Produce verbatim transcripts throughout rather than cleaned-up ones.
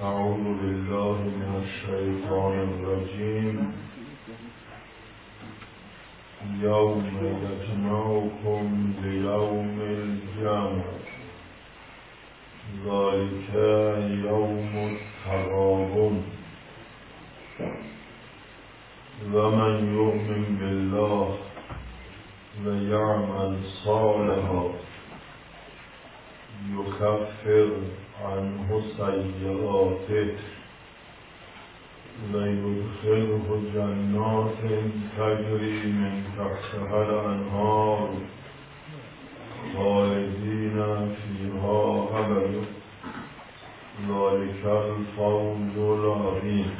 أعوذ بالله من الشيطان الرجيم. يوم يجمعكم ليوم الجمع ذلك يوم التغابن ومن يؤمن بالله ويعمل صالحا يكفر عنه سيئاته ويدخله جنات تجري من تحتها الأنهار خالدين فيها أبدا ذلك الفوز العظيم.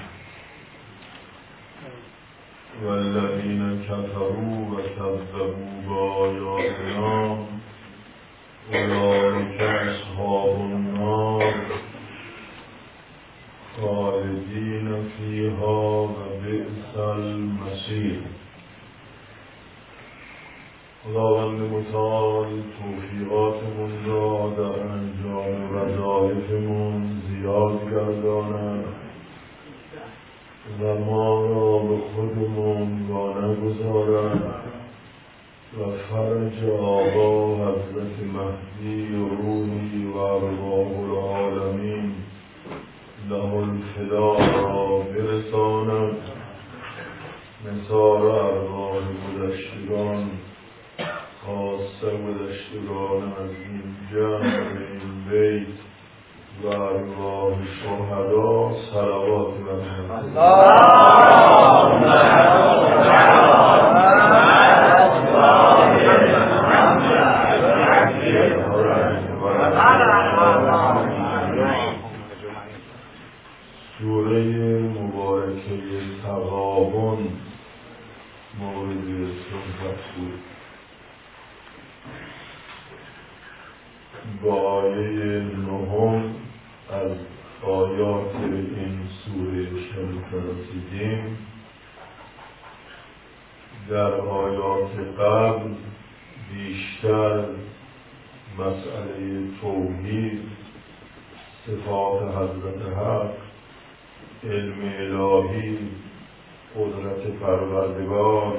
والذين كفروا وكذبوا بآياتنا أولئك أصحاب النار خالدين فيها وبئس المصير. خداوند متعال توفیقاتمون را در انجام وظایفمون زیاد گرداند و ما را به خودمون وانه گذارد و فرج آقا حضرت مهدی و روحی و ارواح العالمین له الفدا را برساند. نثار ارواح گذشتگان خاصه گذشتگان از این جمع این بیت و ارواح شهدا صلوات برساند. سوره مبارکه تغابن مورد صحبت بود. با آیه نهم از آیات این سوره شریف رسیدیم. در آیات قبل بیشتر مسئله توحید، صفات حضرت حق، علم الهی، قدرت پروردگار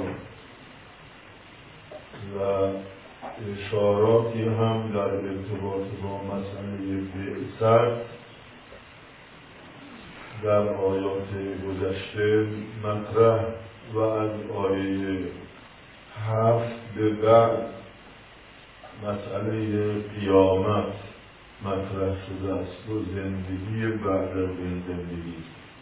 و اشاراتی هم در ارتباط با مسئله بعثت در آیات گذشته مطرح و از آیه هفت به بعد مسئله قیامت مطرح شده است و زندگی بعد از این زندگی.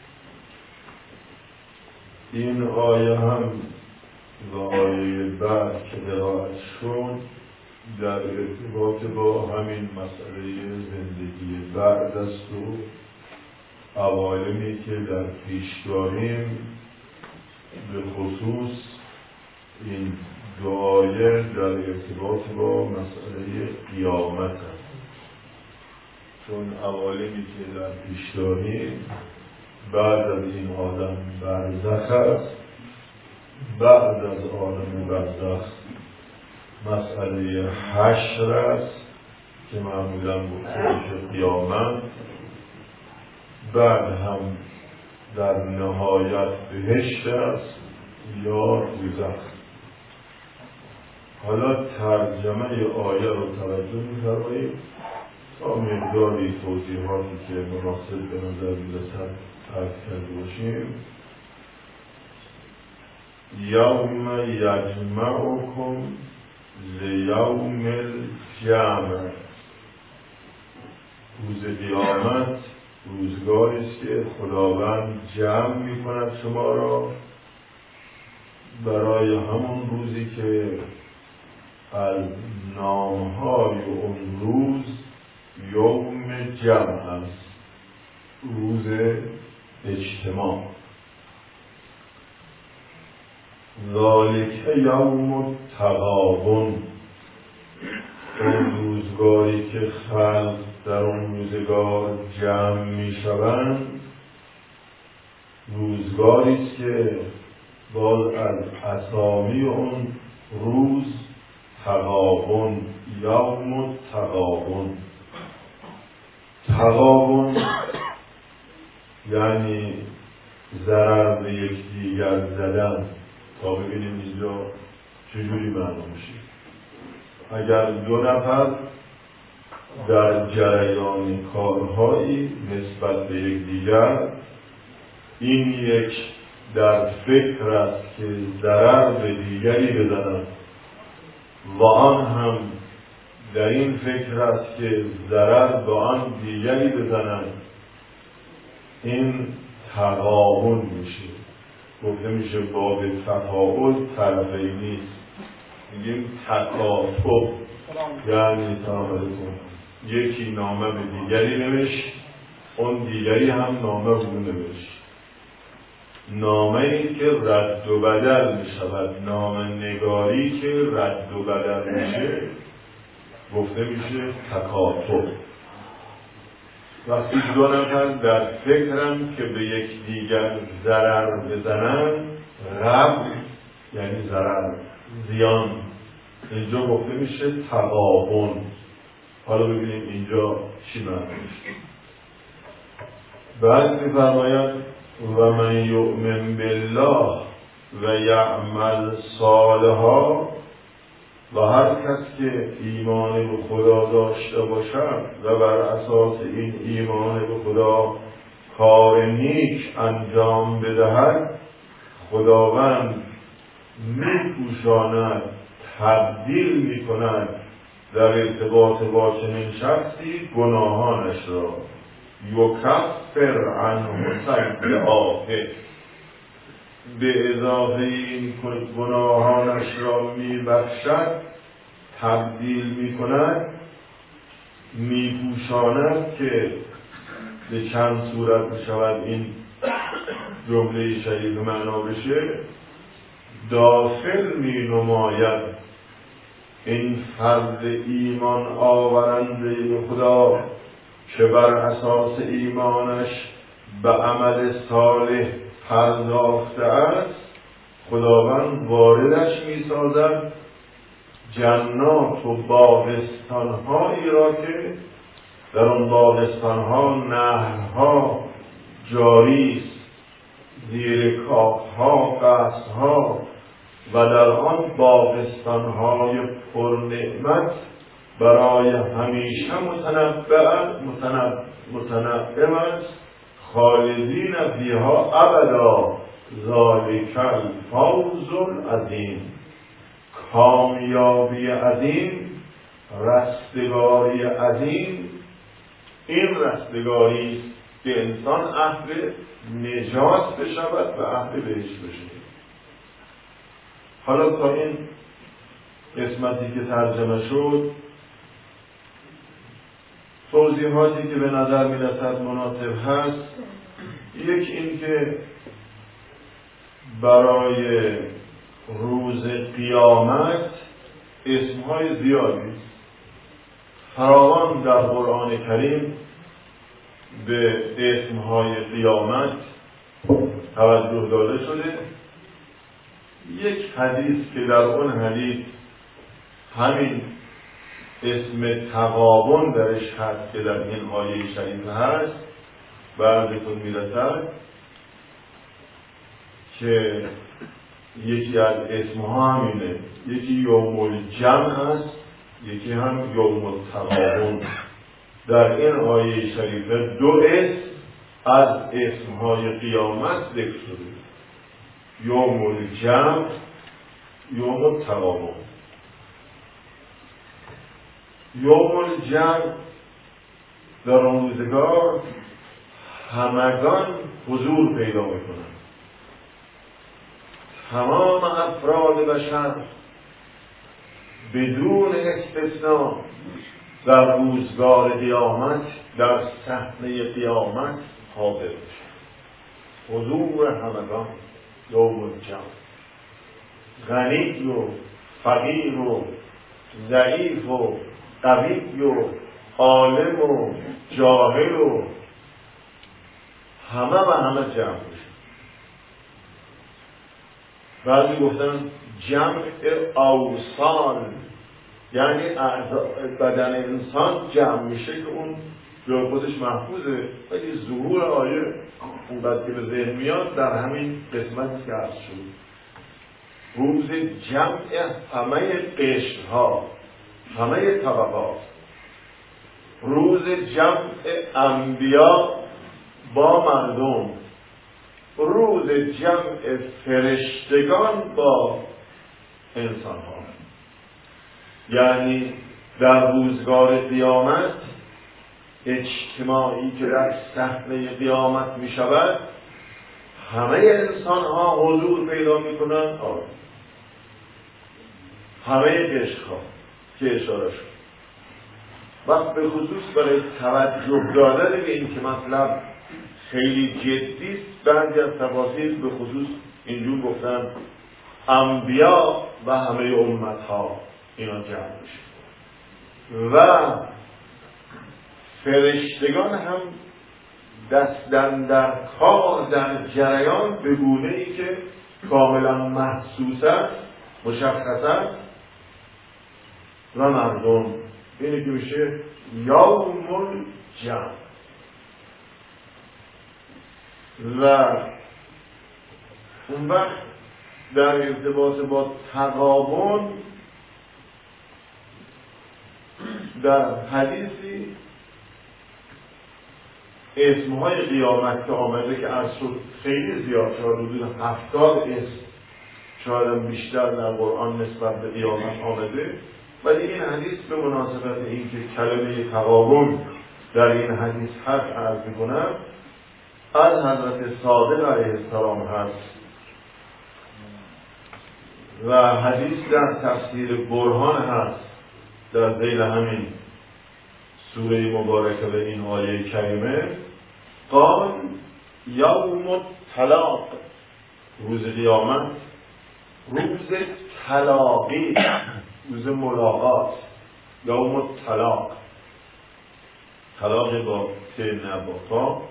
این آیه هم و آیه بعد که قرائت شد در ارتباط با همین مسئله زندگی بعد است و عوالمی که در پیش داریم، به خصوص این دو آیه در ارتباط با مسئله قیامت است. چون عوالمی که در پیش داریم بعد از این عالم برزخ است. بعد از عالم برزخ مسئله حشر است که معمولا گفته قیامت. بعد هم در نهایت بهشت است یا دوزخ. حالا ترجمه آیه رو توجه می‌فرمایید تا مقداری توضیحاتی که مناسب به نظر می‌رسد عرض کرده باشیم. یوم یجمعکم لیوم الجمع، روز قیامت روزگاری است که خداوند جمع می‌کند شما را برای همون روزی که از نام‌های اون روز یوم جمع است، روز اجتماع. ذالک یوم التغابن، اون روزگاری که خلق در اون روزگار جمع می شوند، روزگاری است که باز از اسامی اون روز تغابن، یوم التغابن. تغابن یعنی ضرر به یکدیگر زدن. تا ببینیم اینجا چجوری معلوم میشه. اگر دو نفر در جریان کارهایی نسبت به یکدیگر، این یک در فکر است که ضرر به دیگری بزنند و آن هم در این فکر است که ضرر به آن دیگری بزنند، این تقابل میشه. گفته میشه باب تفاعل طرفی نیست، میگیم تکاتب. یعنی سلام علیکم، یکی نامه به دیگری نوشت، اون دیگری هم نامه به اون نوشت. نامه ای که رد و بدل می شود، نامه نگاری که رد و بدل میشه گفته میشه تکاتب. وقتی دو نفر در فکرم که به یک دیگر ضرر بزنن، غم یعنی ضرر، زیان، اینجا گفته میشه تقابن. حالا ببینیم اینجا چی معنی میشه. بعد می‌فرماید و من یؤمن بالله و یعمل صالحا، و هر کس که ایمان به خدا داشته باشد و بر اساس این ایمان به خدا کار نیک انجام بدهد، خداوند می‌پوشاند، تبدیل می‌کند در ارتباط با چنین شخصی گناهانش را. یکفر عنه سیئاته، به اضافه این گناهانش را میبخشد، تبدیل میکند، میپوشاند، که به چند صورت میشود این جمله شریف معنا بشه. داخل می نماید این فرد ایمان آورنده به خدا که بر اساس ایمانش به عمل صالح پرداخته است، خداوند واردش می سازد جنات و باغستان‌هایی را که در آن باغستان‌ها نهرها جاری است، زیر کاخ‌ها قصرها، و در آن باغستان‌های پرنعمت برای همیشه متنعم است، خالدین فیها ابدا، ذالک الفوز العظیم. کامیابی عظیم، رستگاری عظیم، این رستگاری است که انسان اهل نجات بشود و اهل بهشت بشود. حالا تا این قسمتی که ترجمه شد، توضیحاتی که به نظر می رسد مناسب هست. یک این که برای روز قیامت اسمهای زیادی فراوان در قرآن کریم به اسمهای قیامت توجه داده شده. یک حدیث که در اون حدیث همین اسم تقابن درش هست که در این آیه شریف هست، بعدتون میرسد که یکی از اسمها همینه، یکی یوم الجمع هست، یکی هم یوم التقابن. در این آیه شریفه دو اسم از اسمهای قیامت ذکر شده، یوم الجمع، یوم التقابن. یوم الجمع در آن روزگار همگان حضور پیدا میکنند، تمام افراد بشر بدون استثناء در روزگار قیامت، در صحنه قیامت حاضر میشند. حضور همگان یوم الجمع، غنی و فقیر و ضعیف و قوی و عالم و جاهل و همه و همه جمع میشن. بعضی گفتن جمع اوصال، یعنی بدن انسان جمع میشه که اون جای خودش محفوظه، ولی ظهور آیه اونقدر که به ذهن میاد در همین قسمتی که عرض شد، روز جمع همه قشرها، همه طبقات، روز جمع انبیا با مردم، روز جمع فرشتگان با انسان ها. یعنی در روزگار قیامت اجتماعی که در صحنه قیامت می شود، همه انسان ها حضور پیدا می کنند، همه قشرها که اشاره شد. وقت به خصوص برای توجه دادن به این که مطلب خیلی جدی است، بعضی از تفاسیر به خصوص اینجور گفتن انبیا و همه امت ها اینا جمع میشه و فرشتگان هم دستن در کار در جریان به گونه ای که کاملا محسوس است، مشخص است و مردم. اینه که میشه یوم الجمع. و اون وقت در ارتباط با تغابن در حدیثی اسمهای قیامت که آمده که از شد خیلی زیاد شد، حدود هفتاد اسم شاید بیشتر در قرآن نسبت به قیامت آمده، ولی این حدیث به مناسبت این که کلمه تغابن در این حدیث هست عرض می‌کنم، از حضرت صادق علیه السلام هست و حدیث در تفسیر برهان هست در ذیل همین سوره مبارکه به این آیه کریمه. قال یوم الطلاق، روز قیامت، روز تلاقی، روز ملاقات، یوم الطلاق، طلاق با ت نباتا،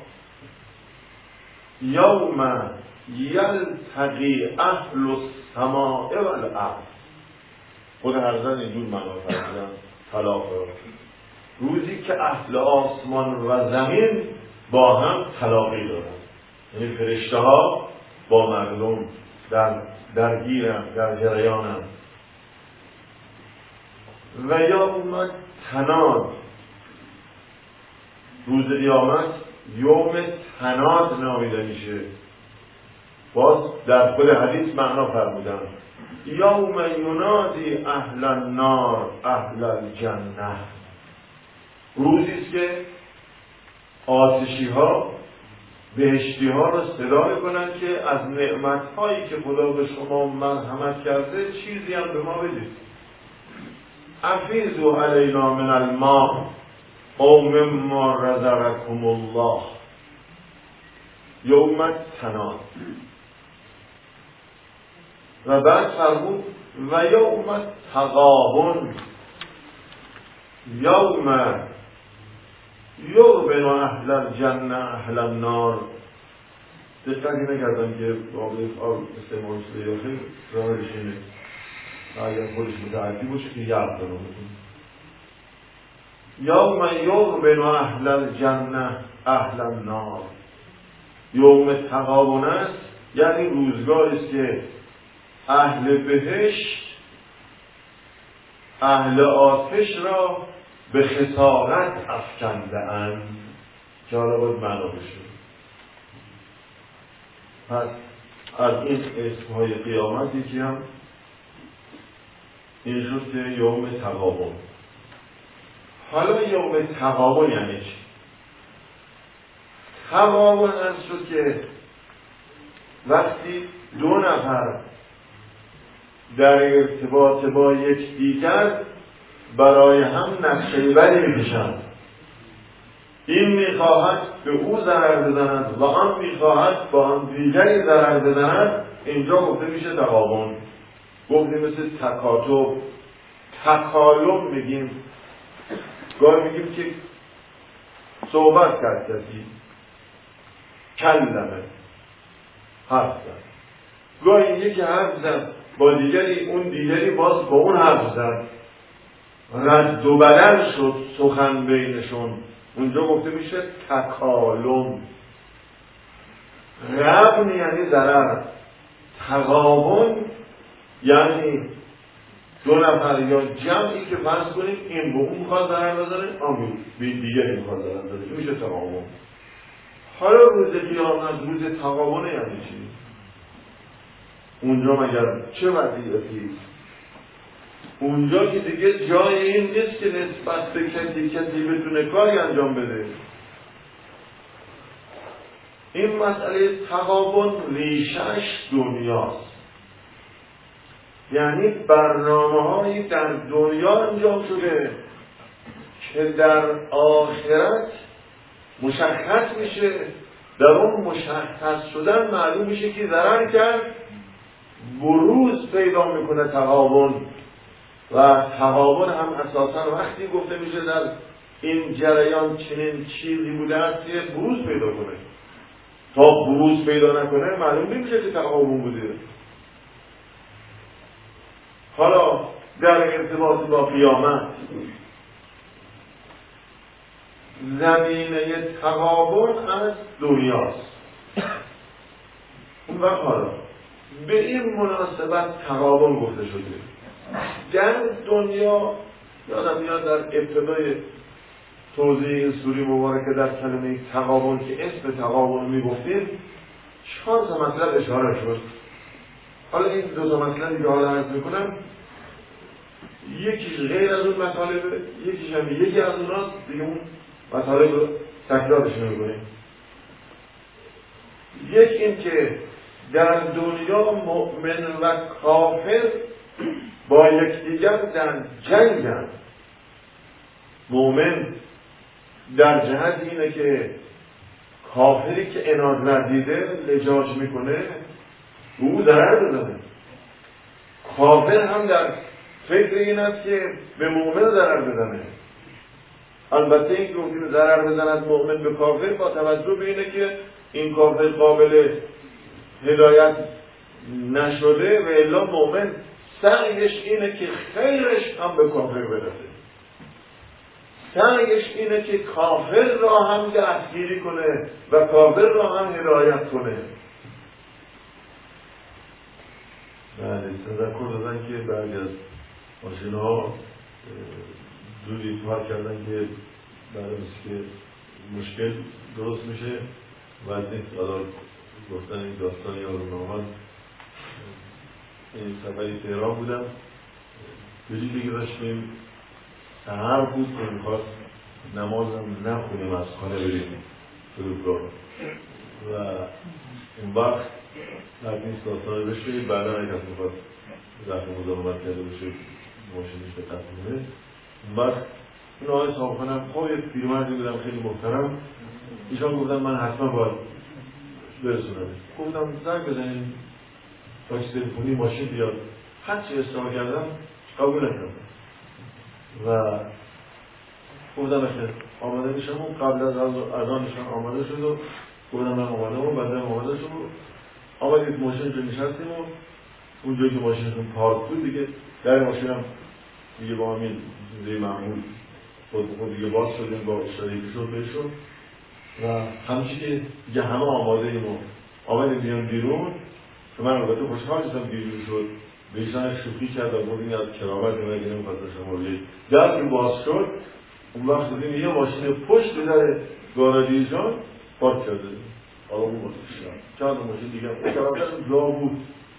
یوم یلتقی اهل السماء والارض. خود هرزن اینجور معنا فرمودن طلاق را، روزی که اهل آسمان و زمین با هم تلاقی دارن، یعنی فرشته ها با مردم در درگیرن، در جریانن. و یوم تناد، روز قیامت یوم تناد نامیده میشه. باز در خود حدیث معنا فرمودن یوم ینادی اهل النار اهل الجنه، روزی است که آتشی ها بهشتی ها را صدا کنند که از نعمت هایی که خدا به شما مرحمت کرده چیزی هم به ما بدید. افیضوا علینا من الماء او مما رزقکم الله یوم التناد. و بعد فرمود و یوم التغابن، یوم یغبن اهل الجنه اهل النار. دقیقی نکردم که بابی استعمال شده یا خیلی ظاهرش اینه، اگر خودش متعدی باشه که یاد دارم. یوم یغبن اهل الجنه اهل النار، یوم تغابن است، یعنی روزگاری است که اهل بهشت اهل آتش را به خسارت افکنده اند، که حالا باید معنا بشه. پس از این اسمهای قیامت یکی هم این شد که یوم تغابن. حالا یوم تغابن یعنی چی؟ تغابن از شد که وقتی دو نفر در ارتباط با یک دیگر برای هم نقشه بدی میکشند، این میخواهد به او ضرر بزند و آن میخواهد با آن دیگری ضرر بزند، اینجا گفته میشه تغابن. گفتیم مثل تکاتب، تکالم میگیم، گاهی میگیم که صحبت کرد کسی، کلمه، حرف زد. گاهی یکی حرف زد با دیگری، اون دیگری باز با اون حرف زد، رد و بدل شد سخن بینشون، اونجا گفته میشه تکالم. غبن یعنی ضرر، تغابن یعنی دو نفر یا جمعی که فرض کنیم این به اون میخواد ضرر بزنه، آن به دیگری میخواد ضرر بزنه، میشه تغابن. حالا روز قیامت روز تغابن یعنی چی؟ اونجا مگر چه وضعیتی؟ اونجا که دیگه جای این نیست که نسبت به کسی کسی بتونه کاری انجام بده. این مسئله تغابن ریشش دنیاست، یعنی برنامه هایی در دنیا انجام شده که در آخرت مشخص میشه، در اون مشخص شدن معلوم میشه که ضرر کرد، بروز پیدا میکنه تغابن. و تغابن هم اساسا وقتی گفته میشه در این جریان چنین چیزی بوده است که بروز پیدا کنه، تا بروز پیدا نکنه معلوم نمیشه که تغابن بوده. حالا در ارتباط با قیامت زمینه تغابن از دنیاست. اون وقت حالا به این مناسبت تغابن گفته شده. در دنیا یادم میاد در ابتدای توضیح این سوره مبارکه در کلمه تغابن که اسم تغابن میگفتیم چهار تا مطلب اشاره شد. حالا این دو تا مطلبی که حالا عرض میکنم یکیش غیر از اون مطالبه، یکیش هم یکی از اوناست، دیگه اون مطالب رو تکرارش نمیکنیم. یک این که در دنیا مؤمن و کافر با یکدیگر در جنگن. مؤمن در جهت اینه که کافری که عناد ورزیده لجاج میکنه به او ضرر بزنه، کافر هم در فکر این است که به مؤمن ضرر بزنه. البته این که ممکنه ضرر بزند مؤمن به کافر با توجه به اینه که این کافر قابل هدایت نشده و الا مؤمن سعیش اینه که خیرش هم به کافر برسه، سعیش اینه که کافر را هم دستگیری کنه و کافر را هم هدایت کنه. بله، تذکر دادن که بعضی از ماشین ها دوری پارک کردن که برای که مشکل درست میشه و از این حالا گفتن این داستان یا رونامان این سفری تهران بودم بجید که داشتیم سهر بود که میخواست نمازم نخونیم از خانه بریم فرودگاه و اون وقت نبیست داستان بشه بعدا اگر میخواست رفت مزاحمت کرده بشه ماشینش به تفهمه. اون وقت این آقای صاحب خانم خب یک پیرمردی بودم خیلی محترم، ایشان گفتن من حتما باید برسونم. گفتم زنگ بزنیم تاکسی تلفنی ماشین بیاد. هرچی اصرار کردم قبول نکردم و گفتم اخیر آماده میشم و قبل از اذانشان آماده شد و گفتم من آماده و بعدم آماده شد و آمدید ماشین جو نشستیم و اونجایی که ماشینتون پارک بود دیگه در ماشینم دیگه با همین زیر معمول خود خود دیگه باز شدیم با اشتراکی که شد بهشون و همچی که دیگه همه آماده ایم و آمدیم بیان بیرون که من البته خوشحال شدم بیرون شد بهشان شوخی کرد و بودیم از کرامت نمیگه نمیخواست شما بگید در که باز شد اون وقت بودیم یه ماشین پشت در گارادی جان پارک کرده حالا اون ماشین چند ماشین دیگه اون کرامت جا بود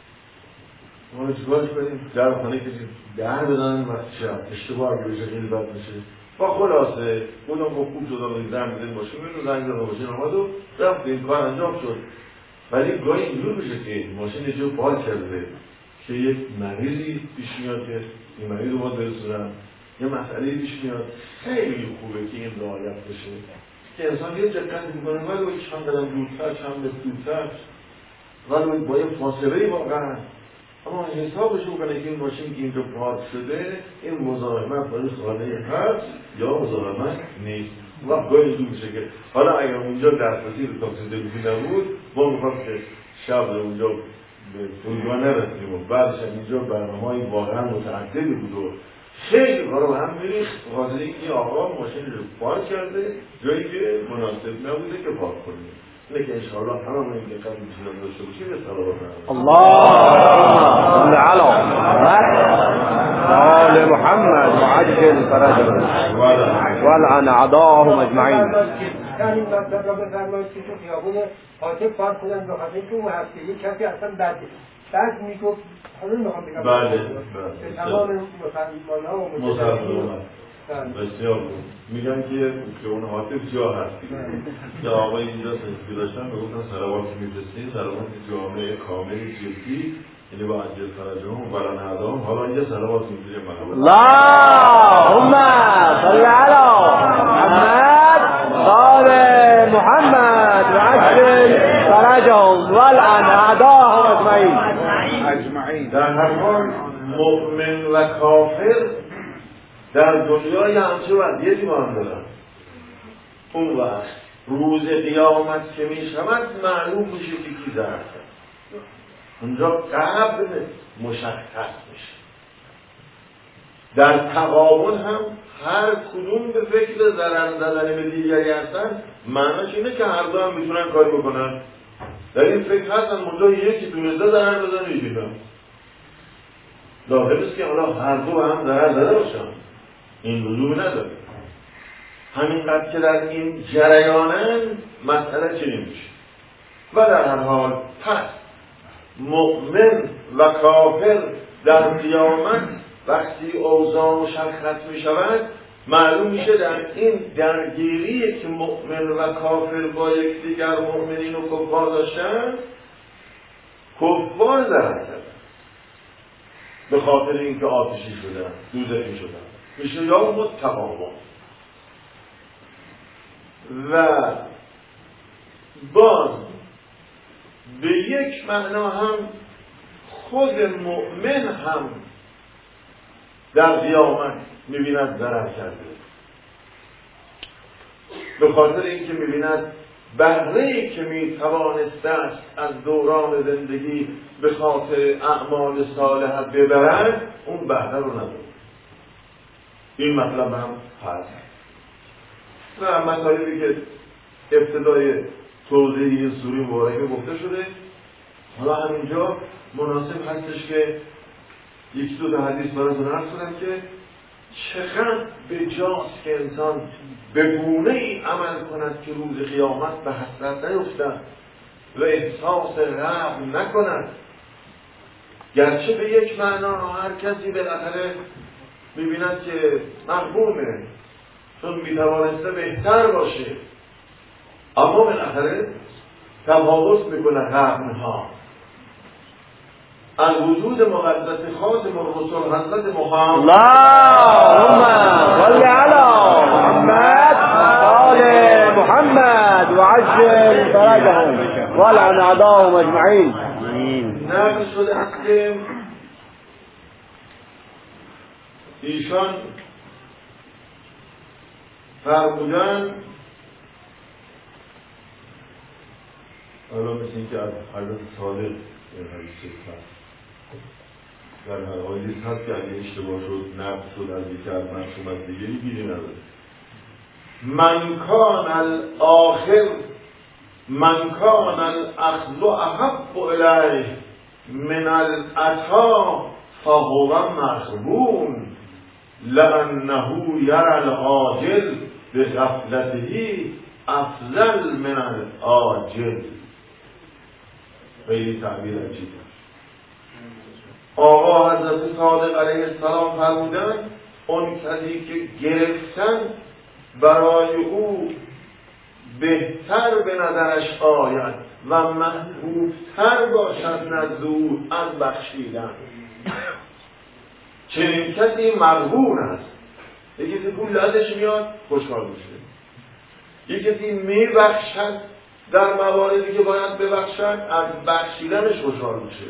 ما رو چیکارش کنیم در خانه کسی در بدن و اشتباه بشه خیلی بد میشه با خلاصه بودم با خوب شدم زنگ بزنیم ماشین رو زنگ زدم ماشین آمد و رفت این کار انجام شد. ولی گاهی اینجور میشه که ماشین یه جو پارک کرده که یک مریضی پیش میاد که این مریض رو باید برسونن یه مسئله پیش میاد خیلی خوبه که این رعایت بشه که انسان یه دقت میکنه ولی باید چند قدم دورتر چند متر دورتر ولی با یه فاصله واقعا اما حسابش میکنه که این ماشین که اینجا پارک شده این مزاحمت برای خانه هست یا مزاحمت نیست. وقت گاهی اینجور میشه که حالا اگر اونجا دسترسی به تاکسی تلفنی نبود ما میخواست که شب اونجا به فرودگاه نرسیم و بعدش اینجا برنامه‌های واقعا متعددی بود و خیلی کارا به هم میریخت به خاطر اینکه آقا ماشین رو پارک کرده جایی که مناسب نبوده که پارک کنیم. اینه که انشاءالله هممون این دقت میتونیم داشته باشیم به صلوات اللهم صل علی آل محمد وعجل فرجهم ولعن اعداءهم اجمعین. همین مطلب را بفرمایید که تو خیابون حاطب فرض کنن به خاطر که اون هفته یک کسی اصلا بده بعد میگفت حالا میخوام بگم بله به تمام مسلمان‌ها و مسلمان‌ها بسیار بود میگن که که اون حاطب جا هست یا آقای اینجا سنفی داشتن بگفتن صلوات میفرستین صلوات جامعه کامل جدی یعنی با عجل فرجهم ولن اعداهم. حالا اینجا صلوات میفرستیم اللهم صل علی محمد آل محمد وعجل فرجهم ولعن اعداءهم اجمعین. در هر حال مؤمن و کافر در دنیای همچه وضعیتی با هم دارن. اون وقت روز قیامت که می شود معلوم میشه که کی ضرر کرد. اونجا قبل مشخص میشه. در تقابل هم هر کدوم به فکر ضرر زدن به دیگری هستن. معناش اینه که هر دو هم میتونن کاری بکنن. در این فکر هستن اونجا یکی دونسته ضرر بزنه یکی هم ظاهر است که حالا هر دو هم ضرر زده باشن. این لزومی نداره. همینقدر که در این جریانن مسئله چنین میشه. و در هر حال پس مؤمن و کافر در قیامت وقتی اوضاع مشخص می شود معلوم میشه در این درگیری که مؤمن و کافر با یکدیگر مؤمنین و کفار داشتن کفار ضرر کردن به خاطر اینکه آتشی شدن دوزخی شدن میشه یا متقابل. و باز به یک معنا هم خود مؤمن هم در قیامت میبیند ضرر کرده به خاطر اینکه میبیند بهره‌ای که میتوانسته است از دوران زندگی به خاطر اعمال صالحه ببرد اون بهره رو نداره. این مطلب هم هست و مطالبی که ابتدای توضیح این سوره مبارکه گفته شده. حالا همینجا مناسب هستش که یک دو تا حدیث براتون عرض کنم که چقدر بجاست که انسان به گونه ای عمل کند که روز قیامت به حسرت نیفتد و احساس غم نکند. گرچه به یک معنا هر کسی بالاخره می‌بیند که محرومه چون میتوانسته بهتر باشه اما بالاخره تفاوت میکنه غمها. از وجود مقدس خاتم الرسل حضرت محمد اللهم صل علی محمد آل محمد وعجل فرجهم ولعن اعداءهم اجمعین. نقل شده است که ایشان فرمودن حالا مثل این که از حضرت صادق این حدیث هست در هر حدیث هست که اگه اشتباه شد نقل شد از یکی از معصومت دیگری گیری نداره. من کان الاخر من کان الاخذ احب الیه من العطا فهو مغبون لانه یری العاجل بغفلته افضل من العاجل. خیلی تعبیر عجیبه. آقا حضرت صادق علیه السلام فرمودند اون کسی که گرفتن برای او بهتر به نظرش آید و محبوبتر باشد نزد او از بخشیدن. چنین کسی مغبون است. یکی کسی پول ازش میاد خوشحال میشه. یکی کسی میبخشد در مواردی که باید ببخشد از بخشیدنش خوشحال میشه.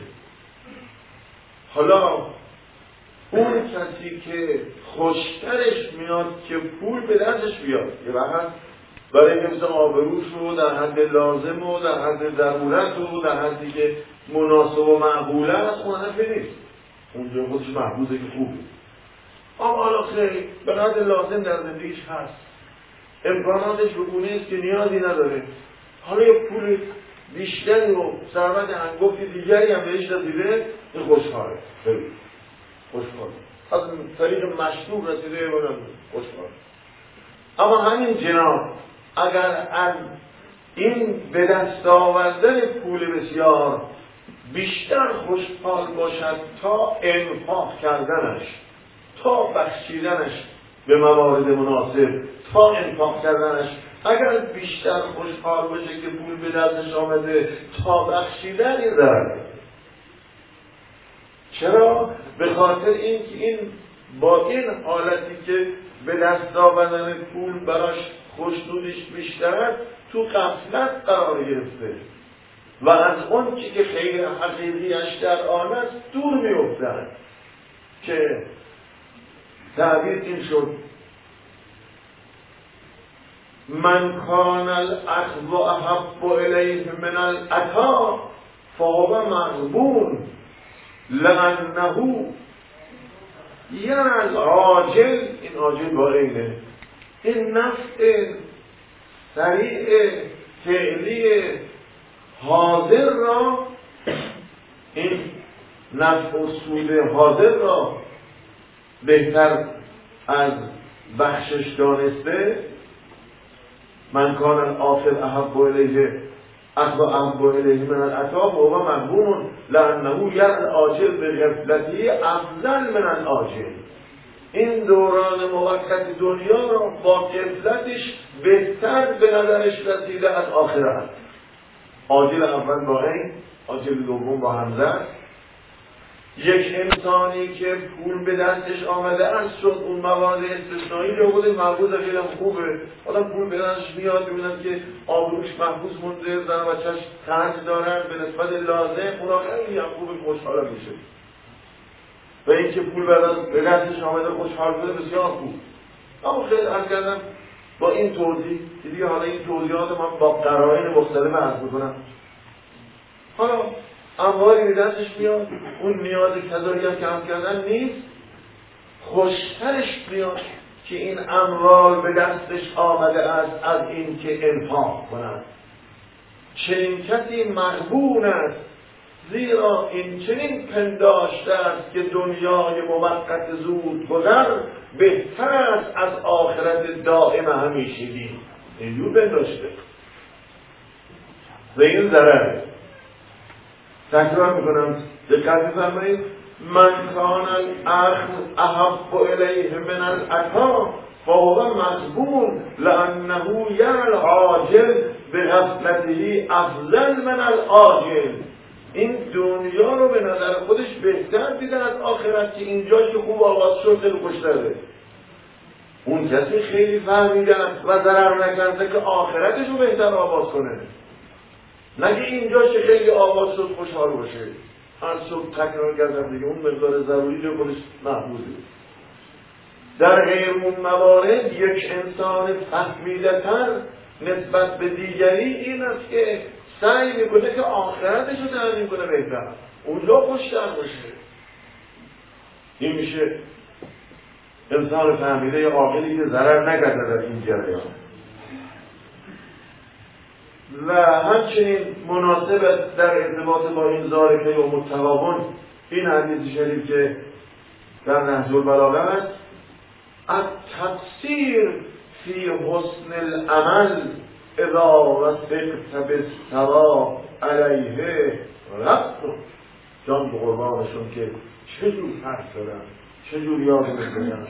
حالا اون کسی که خوشترش میاد که پول به دستش بیاد یه وقت برای حفظ آبروش رو در حد لازم و در حد ضرورت و در حدی که مناسب و معقوله است منافی نیست. اونجا خودش محبوزه که خوبه. اما حالا خیلی به قدر لازم در زندگیش هست. امکاناتش به گونه است که نیازی نداره. حالا یه پول بیشتری و ثروت هنگفتی دیگری هم بهش رسیده، این خوشحاله، خیلی خوشحاله، از طریق مشروع رسیده بودن خوشحاله. اما همین جناب اگر از این به دست آوردن پول بسیار بیشتر خوشحال باشد تا انفاق کردنش، تا بخشیدنش به موارد مناسب، تا انفاق کردنش، اگر بیشتر خوشحال باشه که پول به دستش آمده تا بخشیدن، این ضرره. چرا؟ به خاطر اینکه این با این حالتی که به دست آوردن پول براش خوشنودیش بیشتر، تو غفلت قرار گرفته و از اون چی که خیر حقیقیش در آن است دور می‌افتد. که تعبیر این شد: من کان الاخذ احب الیه من العطا فهو مغبون لانه یرى العاجل. این عاجل با اینه، این نفع سریع فعلی حاضر را، این نفع و سود حاضر را بهتر از بخشش دانسته. من کان الآخر احب الیه اخذ احب الیه من العطا فهو مغبون لانه یرى العاجل بغفلته افضل من العاجل. این دوران موقت دنیا را با غفلتش بهتر به نظرش رسیده از آخرت. عاجل اول با این، عاجل دوم با همزه. یک انسانی که پول به دستش آمده است شد اون موارد استثنایی رو بوده محفوظ خیلی خوبه، آدم پول به دستش میاد ببینن که آبروش محفوظ مونده، زن و بچه‌ش خرج دارن به نسبت لازم، اونا خیلی هم خوب خوشحال میشه. و این که پول به دستش آمده خوشحال بوده بسیار خوب. اما خیلی عرض کردم با این توضیح دیگه، حالا این توضیحات من با قرائن مختلف عرض میکنم. حالا اموالی به دستش میاد، اون نیاز کذایی هم که هم کردن نیست، خوشترش میاد که این اموال به دستش آمده است از این که انفاق کند. چنین کسی مغبون است، زیرا این چنین پنداشته است که دنیای موقت زود گذر بهتر است از آخرت دائم همیشگی. اینجور پنداشته و این ضرره. تکرار میکنم، دقت می‌فرمایید. من کان الاخذ احب الیه من العطا فهو مغبون لانه یرى العاجل بغفلته افضل من العاجل. این دنیا رو به نظر خودش بهتر دیده از آخرت که اینجا که خوب آغاز شد خیلی خوشتره. اون کسی خیلی فهمیده و ضرر نکرده که آخرتش رو بهتر آغاز کنه، نگه اینجا که خیلی آغاز شد خوشحال باشه. هر صبح تکرار کردم دیگه، اون مقدار ضروری رو خودش محفوظه. در غیر اون موارد یک انسان فهمیده تر نسبت به دیگری این است که سعی میکنه که آخرتش رو تأمین کنه بهتر، اونجا خوشتر باشه. این میشه انسان فهمیده یا عاقلی که ضرر نکرده در این جریان. و همچنین مناسبت در ارتباط با این ذالکه و متقابل این حدیث شریف که در نهج البلاغه است: التقصیر فی حسن العمل اذا وثقت بالثواب علیه رفت. جان به قربانشون که چجور حرف دارن، چجور یاد میکنن.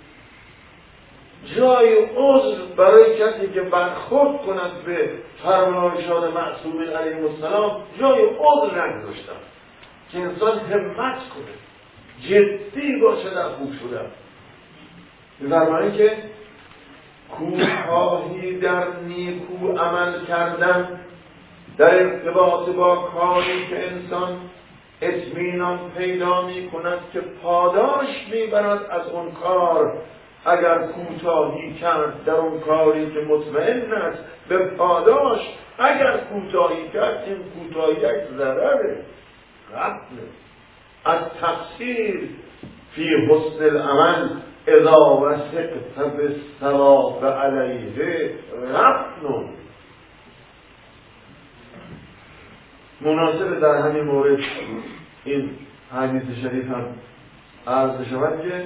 جای عذر برای کسی که برخورد کند به فرمایشات معصومین علیهم السلام جای عذر نگذاشتن که انسان همت کنه، جدی باشه در خوب شدن. می‌فرمایند که کوتاهی در نیکو عمل کردن در ارتباط با کاری که انسان اطمینان پیدا می کند که پاداش میبرد از اون کار، اگر کوتاهی کرد در اون کاری که مطمئن است به پاداش، اگر کوتاهی کرد این کوتاهی یک ضرره، غفله. از تقصیر فی حسن العمل اذا وثقت بالثواب علیه غفل. مناسب در همین مورد این حدیث شریف هم عرض شود که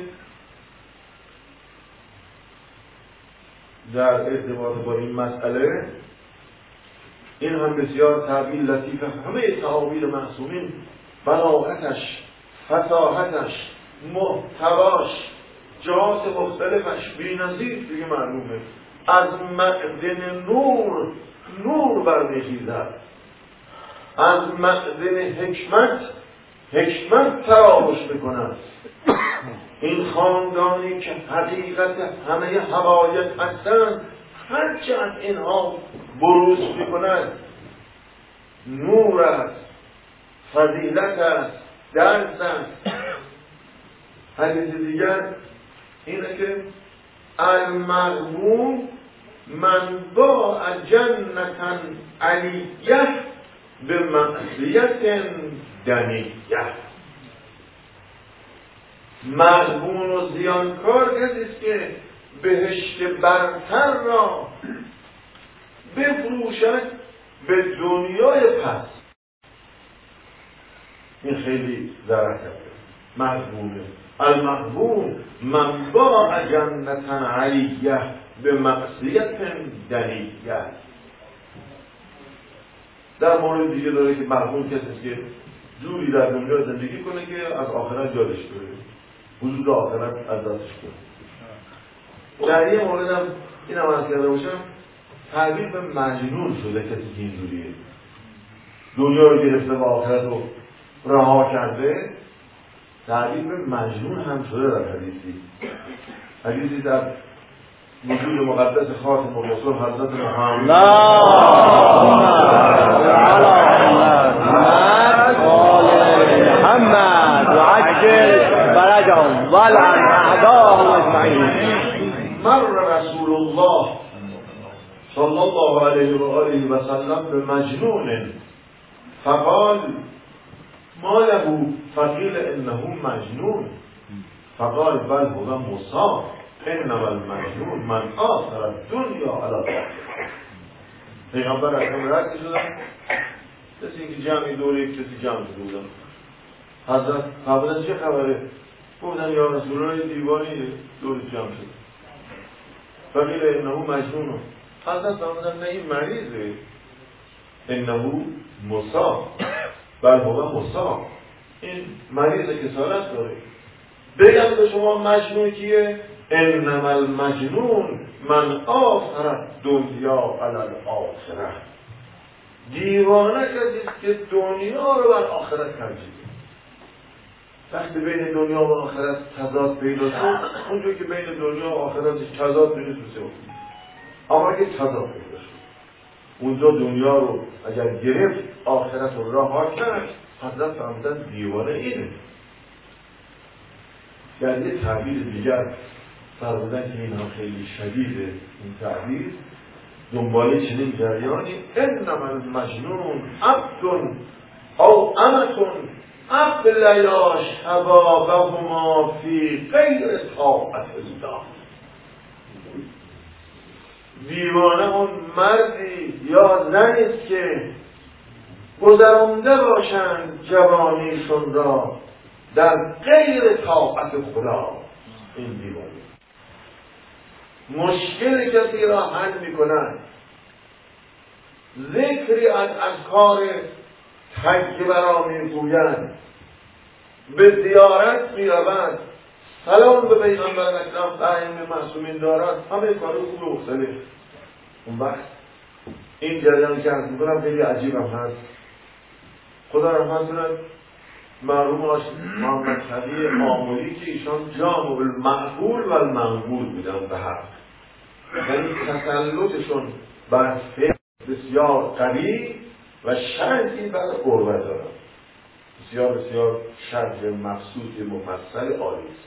در ارتباط با این مسئله این هم بسیار تعبیر لطیفه. همه تعابیر معصومین بلاغتش، فصاحتش، محتواش، جهات مختلفش بی‌نظیر دیگه معلومه. از معدن نور نور برمیخیزد، از معدن حکمت حکمت تراوش میکند. این خاندانی که حقیقت همه حقایق هستند هرچه از اینها بروز میکند نور است، فضیلت است، درس است. حدیث دیگر اینه که المغبون من باع جنة علیه به معصیت دنیه. مغبون و زیانکار کسی است که بهشت برتر را بفروشد به دنیای پس. این خیلی ضرر کرده. مغبونه. المغبون من باع جنة علیه به معصیت دنیه. در مورد دیگه داره که مغبون کسی است که جوری در دنیا زندگی کنه که از آخرت یادش بره، حضور آخرت از دستش کنه. در یه مورد هم این هم از کرده باشم تعبیر به مجنون شده کسی که اینجوریه، دنیا رو گرفته و آخرت رو رها کرده. تعبیر به مجنون هم شده در حدیثی حدیثی در وجود مقدس خاتم الرسول حضرت محمد محمد وعجل فرجهم والعن اعداهم اجمعین. مر رسول الله صلی الله علیه و آله و سلم به مجنون فقال ما له فقیل انه مجنون فقال بل هو مصاب انما المجنون من آثر الدنیا علی الآخرة. پیغمبر اکرم رد شدن کسی اینکه جمعی دوره یک کسی جمع شده بودن. حضرت قبلا چه خبره؟ گفتن یا رسول الله دیوانی دوره جمع شد. فقیل انه مجنون. حضرت فرمودن نه این مریضه، انه مصاب بل هو مصاب، این مریض کسالت داره. بگم به شما مجنون کیه؟ انما المجنون من آخر دنیا علی الآخرة. دیوانه کسی که دنیا رو بر آخرت ترجیح. وقتی بین دنیا و آخرت تضاد پیدا شد، اونجور که بین دنیا و آخرت تضاد پیدا شد، اما که تضاد پیدا شد اونجا دنیا رو اگر گرفت آخرت رو رها کرد، حضرت فرمودن دیوانه اینه. یعنی یه تعبیر دیگر فرمودن که اینها خیلی شدیده این تعبیر، دنباله چنین جریانی انما المجنون عبد او امة ابلیاش حبابهما فی غیر طاعت الله. دیوانه اون مردی یا زنی است که گذرانده باشند جوانیشون را در غیر طاعت خدا. این دیوانه مشکل کسی را حل میکنند، ذکری از اذکار تکیه برا میگویند، به زیارت میروند، سلام به پیغمبر اکرم و ائمه معصومین دارند، همه کار خوب و مختلف. اون وقت این جریانی که از میکنم خیلی عجیب هم هست. خدا رحمت کنه مرحوم محمد تقی آملی که ایشان جامع المعقول و المنقول بودن به حق، یعنی تسلطشون بر فقه بسیار قوی و شرحی بر قربه دارن، بسیار بسیار شرح مبسوط مفصل عالی است.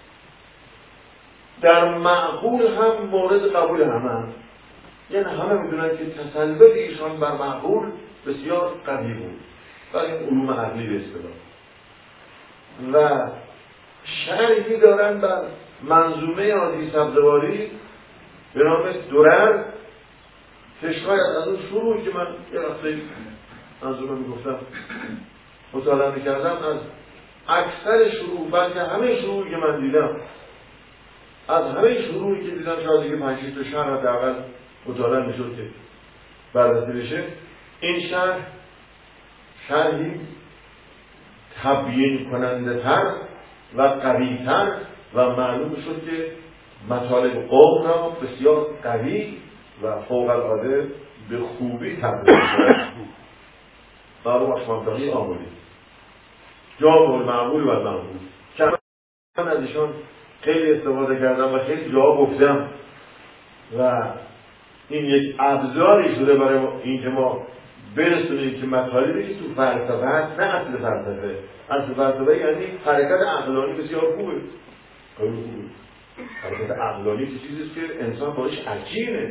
در معقول هم مورد قبول همه هم. یعنی همه میدونن که تسلط ایشان بر معقول بسیار قوی بود و این علوم عقلی به اصطلاح، و شرحی دارن بر منظومه عادی سبزواری به نام درر که شاید از اون شروع که من یه وقتی منظور میگفتم مطالعه میکردم، از اکثر شروع، بلکه همه شروعی که من دیدم، از همه شروعی که دیدم شاید دیگه پنج شش تا شهر حداقل مطالعه میشد که بررسی بشه، این شهر شهری تبیین کننده تر و قوی تر و معلوم شد که مطالب قوم را بسیار قوی و فوق العاده به خوبی تبیین کرد. معلوم از منطقی آمولی جامع المعقول و المعقول که من از ایشان خیلی استفاده کردم و خیلی جا گفتم و این یک ابزاری شده برای اینکه ما برسونیم که مطالبی که تو فلسفه هست، نه اصل فلسفه، اصل فلسفه یعنی حرکت عقلانی بسیار خوبه، خیلی خوبه. حرکت عقلانی که چیزیست که انسان باش عجیبه،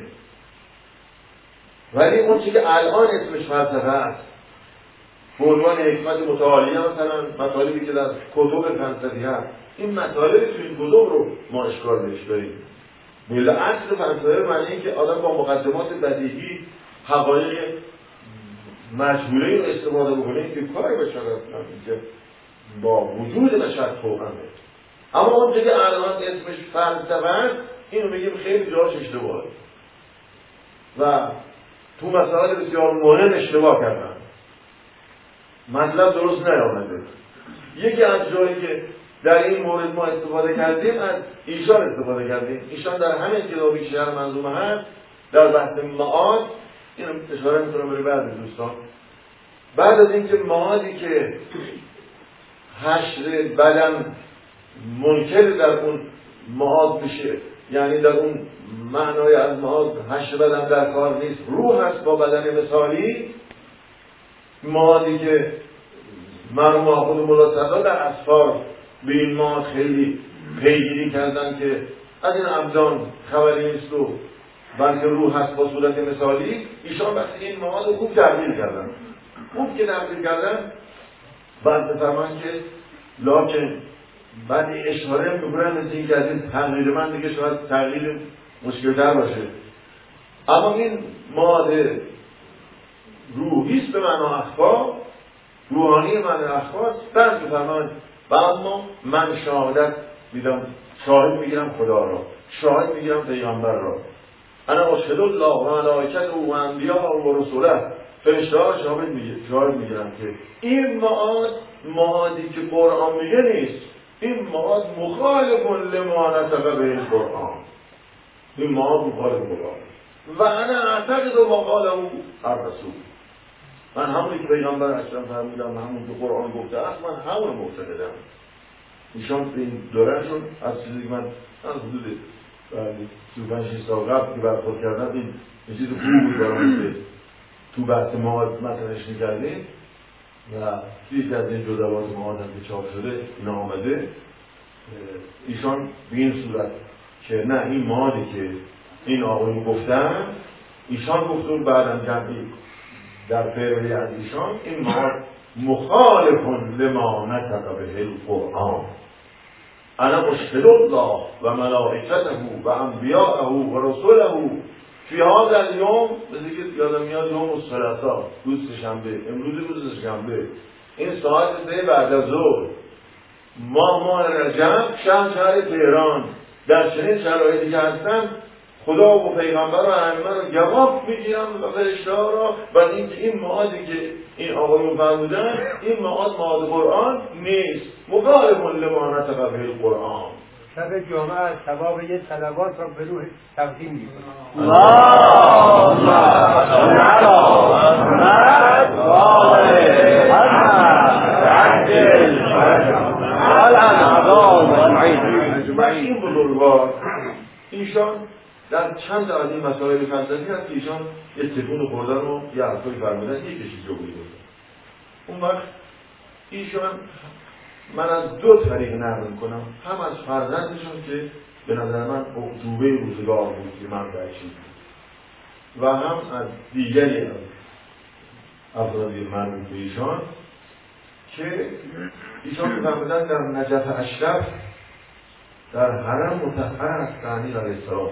ولی اون چیزی که الان اسمش فلسفه است به عنوان حکمت متعالیه، مثلا مطالبی که در کتب فلسفی هست، این مطالب تو این کتب رو ما اشکال بهش داریم. بله اصل فلسفه معنی این که آدم با مقدمات بدیهی حقایق مجهوله رو استفاده بکنه که کاری بشر که با وجود بشر توأمه. اما اون چیزی که الان اسمش فلسفه است، اینو میگیم خیلی جاش اشتباهه و تو مسائل بسیار مهم اشتباه کردن، مطلب درست نیامده. یکی از جایی که در این مورد ما استفاده کردیم از ایشان استفاده کردیم. ایشان در همین کتابی شهر منظومه هست در بحث معاد، اینو اشاره میکنم برای بعد دوستان، بعد از اینکه معادی که حشر بدن منکر در اون معاد بشه، یعنی در اون معنای از معاد حشر بدن در کار نیست، روح هست با بدن مثالی، معادی که مرحوم آخوند ملاصدا در اسفار به این معاد خیلی پیگیری کردن که از این ابدان خبری نیست و بلکه روح هست با صورت مثالی، ایشان وقتی این معاد رو خوب تحلیل کردن. خوب که تحلیل کردن بعد بفرمان که لکن بعد اشاره میکنن مثل این که از این تغییر من دیگه شاید تغییر مشکلتر باشه، اما این معاد روحیست به معنی اخفا، روحانی معنی اخفاست. بعد بفرمان و اما من شهادت میدم، شاهد میگیرم خدا را، شاهد میگیرم پیغمبر را، انا اشهد الله و ملائکته و انبیاء و رسوله، فرشته ها شاهد میگیرم شاهد میگیرم که این معاد معادی که قرآن میگه نیست، این معاد مخالف لما نطق به القرآن، این معاد مخالف قرآن و انا اعتقد ما قاله الرسول، من همونی که پیغمبر اکرم فرمودم، همون که قرآن گفته است، من همون معتقدم. ایشان به این دورهشون از چیزی که من از حدود سی و پنج سال قبل که برخورد کردم، این چیز خوبی برام که تو بحث معاد مطرحش می‌کردیم و یکی از این جزوات معاد هم که چاپ شده اینا آمده، ایشان به این صورت که نه این معادی که این آقایون گفتن، ایشان گفتون بعدم جمعی در پیروی از ایشان، این معاد مخالف لما نطق به القرآن، انا اشهد الله و ملائکته و انبیاءه و رسوله فی هذا اليوم، مثل که یادم میاد یوم الثلاثاء، روز شنبه، امروز روز شنبه، این ساعت سه بعد از ظهر، ماه ماه رجب، شهر شهر تهران، در چنین شرایطی که هستم خدا و پیغمبر و ائمه رو گواف میگیرم و فرشته‌ها را، و اینکه این معادی که این آقایون فرمودن، این معاد معاد قرآن نیست، مخالف لما نطق به القرآن. شب جمعه از ثواب یه صلوات را به روح تقدیم می‌کنم. اللهم صل علی محمد و آل محمد عجل والانعام اجمعین. این بزرگوار ایشان در چند از این مسائل فلسفی هست که ایشان یه تکون خوردن و یه حرفایی فرمودن، یه کشی جوگویی بودن. اون وقت ایشان من از دو طریق نقل میکنم، هم از فرزندشون که به نظر من اعجوبه روزگار بود که من بچی، و هم از دیگری از افرادی مربوط به ایشان که ایشان میفرمودن در نجف اشرف در حرم مطهر از ثانی علیه السلام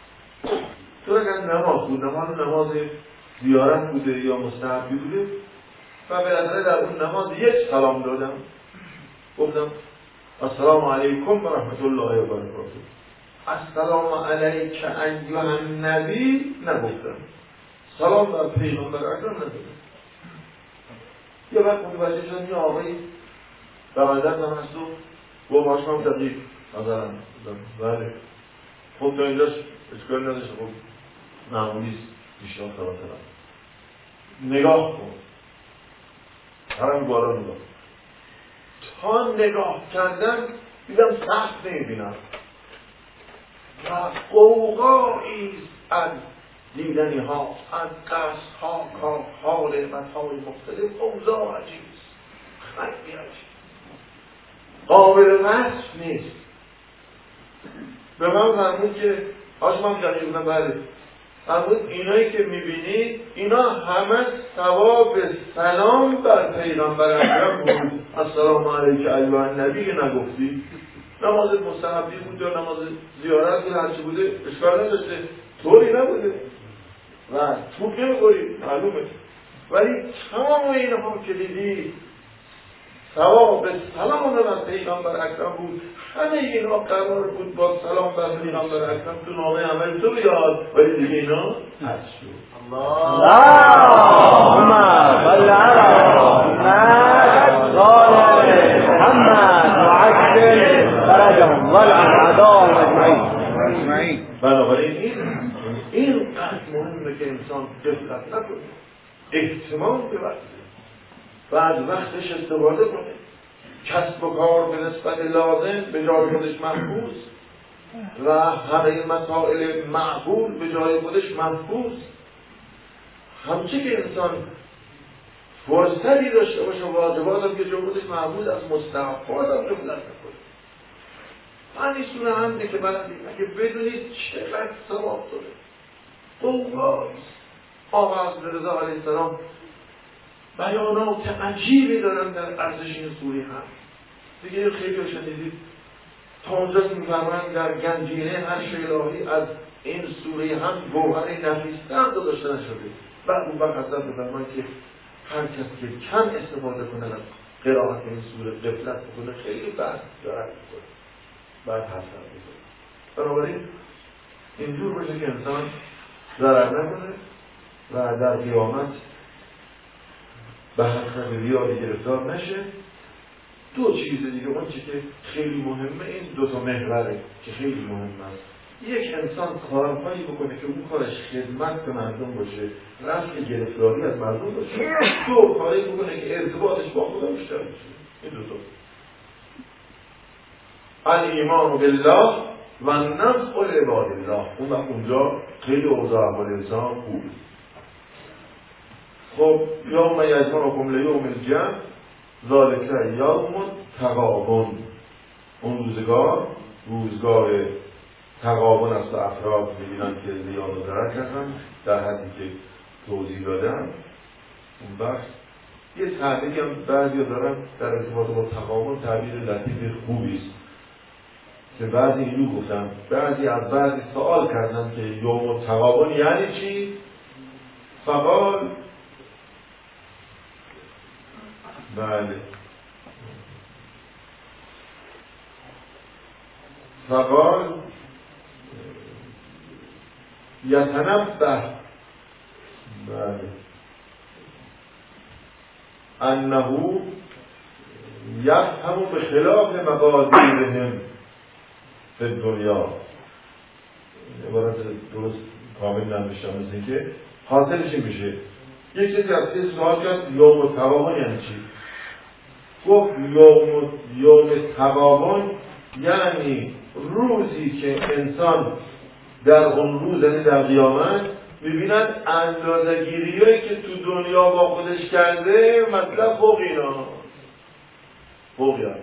تو اگر نماز بود، نماز نماز زیارت بوده یا مستحبی بوده، و بالاخره در اون نماز یک سلام دادم، گفتم السلام علیکم و رحمت الله و برکاته. السلام علیک ایها النبی نگفتم، سلام بر پیغمبر اکرم ندادم. یه وقت متوجه شدم یه آقایی بغلدن هم هست و گفت هاشم دقیق نظرم بله خب تا اینجاش اشکال نداشته، خب معمولیست بیشتر سراترم نگاه کن هرم بالا نگاه تا نگاه کردم دیدم سخت نمیبینم و قوقاییست از دیدنی ها، از قصد ها، کار ها، رحمت های مختلف، اوضاع عجیبست، خیلی عجیب، قابل وصف نیست. به من فرمود که هاشم هم جمعی بودم بله فرمود اینایی که میبینی اینا همه ثواب سلام بر پیغمبر اکرم بود. السلام علیک ایها النبی که نگفتی، نماز مستحبی بود یا نماز زیارت یا هرچی بوده اشکال نداشته، طوری نبوده و توپ نمیخوری معلومه، ولی تمام اینها که دیدی ثواب سلام بر پیغمبر اکرم بود. همه اینا قرار بود با سلام بر پیغمبر اکرم تو نامه عمل تو بیاد، ولی دیگه اینا حذف شد. اللهم صل علی محمد محمد وعجل فرجهم والعن عداهم اجمعین. بنابراین این این قدر مهمه که انسان غفلت نکنه، اهتمام ببره و از وقتش استفاده کنه، کسب و کار به نسبت لازم به جای خودش محفوظ و همه مسائل معقول به جای خودش محفوظ. همچه که انسان فرصتی داشته باشه واجبات هم که جای خودش محفوظ، از مستحبات هم غفلت نکنه. من ایسونه همده که بلدید اگه بدونید چقدر ثواب داره. دوبارست آقا حضرت رضا علیه السلام بیانات عجیبی دارن در ارزش این سوره هم دیگه خیلی رو شنیدید. تا اونجاست میفرمایند در گنجینه عرش الهی از این سوره هم گوهر نفیس‌تر هم داشته نشده. بعد اون وقت حضرت میفرمایند که هر کس که کم استفاده کنه از قرائت این سوره غفلت بکنه خیلی بد دارد میکنه، بعد حسن میکنه. بنابراین اینجور باشه که انسان ضرر نکنه و در قیامت به حسن ریاضی گرفتار نشه. دو چیز دیگه اون چی که خیلی مهمه این دو تا محوره که خیلی مهم است. یک انسان کارهایی بکنه که اون کارش خدمت به مردم باشه، رفع گرفتاری از مردم باشه. دو کاری بکنه که ارتباطش با خدا بیشتر باشه. این دو تا الایمان بالله و نفع عباد الله. اون وقت اونجا خیلی اوضاع احوال انسان خوب. خب یوم یجمعکم لیوم الجمع ذالک یوم تغابن. اون روزگار روزگار تغابن است و افراد می‌بینن که زیان و ضرر کردن در حدی که توضیح دادم. اون بخش یه تعبیری هم بعضی دارن در ارتباط با تغابن تعبیر لطیف خوبی است که بعضی اینو گفتن، بعضی از بعضی سوال کردن که یوم تغابن یعنی چی؟ فقال بله فقال یتنبه بله انه یفهم به خلاف مقادیرهم فی الدنیا. عبارت درست کامل نمیشه، مثل اینکه حاصلش میشه یک چیزی از این سوال کرد یوم تغابن یعنی چی؟ گفت یوم یوم تغابن یعنی روزی که انسان در اون روز یعنی در قیامت میبیند اندازه گیریایی که تو دنیا با خودش کرده مطلب فوق اینا فوق اینا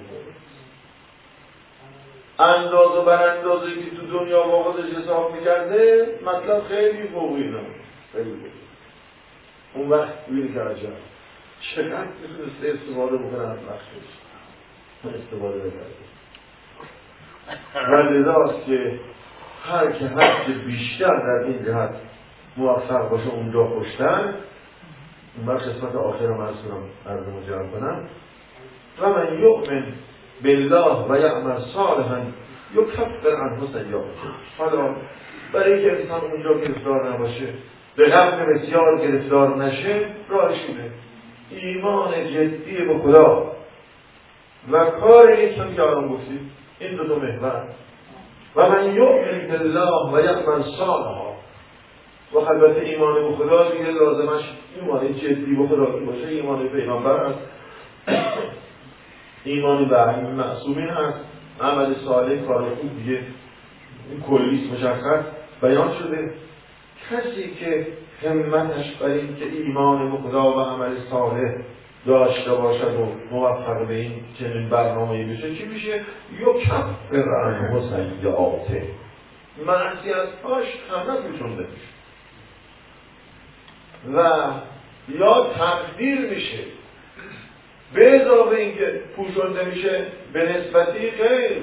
اندازه بر اندازه که تو دنیا با خودش حساب میکرده مطلب خیلی فوق اینا خیلی فوق. اون وقت ببینید که عجب چقدر میتونسته استفاده بکنه از وقتش استفاده بکنه. و لذاست که هر که هر که بیشتر در این جهت موفق باشه اونجا خوشتر من قسمت آخر رو عرض کنم، عرض مجرد کنم. و من یؤمن بالله و یعمل صالحا یکفر عنه سیئاته. حالا برای اینکه انسان اونجا گرفتار نباشه، به غم بسیار گرفتار نشه، راهش اینه ایمان جدی به خدا و کار نیستم که الان گفتیم، این دو تا محور. و من یؤمن بالله و یعمل صالحا. و البته ایمان به خدا دیگه لازمش ایمان جدی به خدا باشه، ایمان به پیغمبر هست، ایمان به معصومین هست، عمل صالح، کار خوب دیگه این کلیست مشخص بیان شده. کسی که همتش بر این که ایمان به خدا و عمل صالح داشته باشد و موفق به این چنین برنامه‌ای بشه، چی میشه؟ یکفر عنه سیئاته. معصیت‌هاش همه پوشونده میشه و یا تقدیر میشه. به اضافه اینکه پوشونده میشه به نسبتی غیر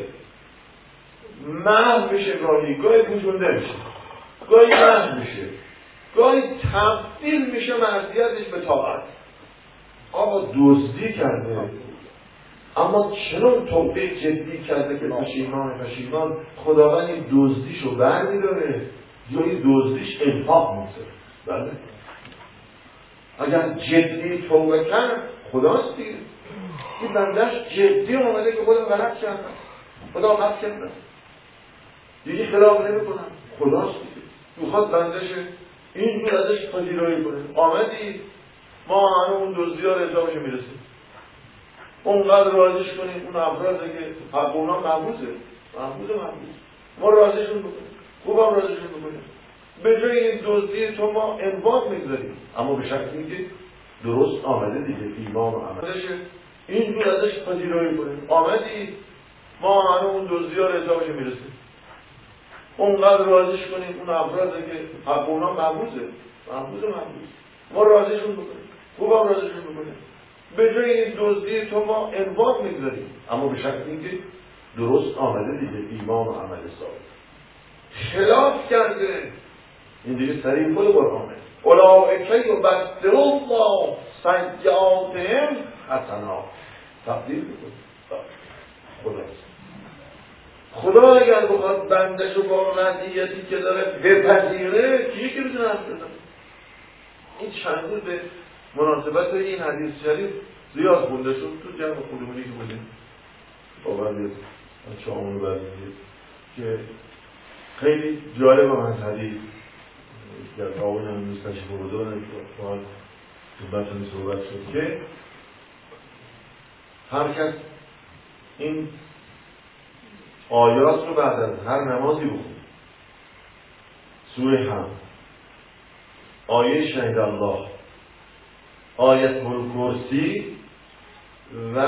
محو میشه، گاهی گاهی پوشونده میشه، گاهی محو میشه، گاهی تبدیل میشه معصیتش به طاعت. آقا دزدی کرده اما چنان توبه جدی کرده که پشیمان پشیمان خداوند این دزدیشو برمیداره یا این دزدیش انفاق میشه. بله اگر جدی توبه کرد خداست دیگه، این بندش جدی اومده که خدا غلط کردم، خدا غلط کردم دیگه خلاف نمی کنم، خداست دیگه میخواد بندش اینجور ازش پذیرایی کنه. آمدی ما هنو اون دزدی ها رضا بشه میرسیم، اونقدر راضیش کنیم، اون افرازه که حق اونا محبوزه محبوزه محبوز ما راضیشون بکنیم، خوب هم راضیشون بکنیم. به جای این دزدی تو ما انفاق میگذاریم، اما به شکلی که درست آمده دیگه، ایمان و عملش اینجور ازش پذیرایی کنیم. آمدی ما هنو اون دزدی ها رضا بشه میرسیم، اونقدر راضیش کنیم، اون افرازه که حق اونا محبوزه محبوزه محبوز ما راضیشون بکنیم، خوب هم راضیشون بکنیم. به جای این دزدی تو ما انفاق میگذاریم، اما به شکلی که درست آمده دیگه، ایمان و عمل صالح. خلاف کرده این دیگه سریع خود قرآنه. اولئک یبدل الله سیئاتهم حسنات. تبدیل میکنه خداست. خدا اگر بخواد بندشو با وضعیتی که داره بپذیره، کیه که میتونه حرف بزنه؟ این چند روز به مناسبت این حدیث شریف زیاد خونده شد تو جمع خودمونی که بودیم باور بچه همونو برمیدید که خیلی جالب و مذهبی در قاون هم نیستش برده و باید تو بطنی صحبت شد که هر کس این آیات رو بعد از هر نمازی بخون، سوره هم، آیه شهید الله، آیت الکرسی و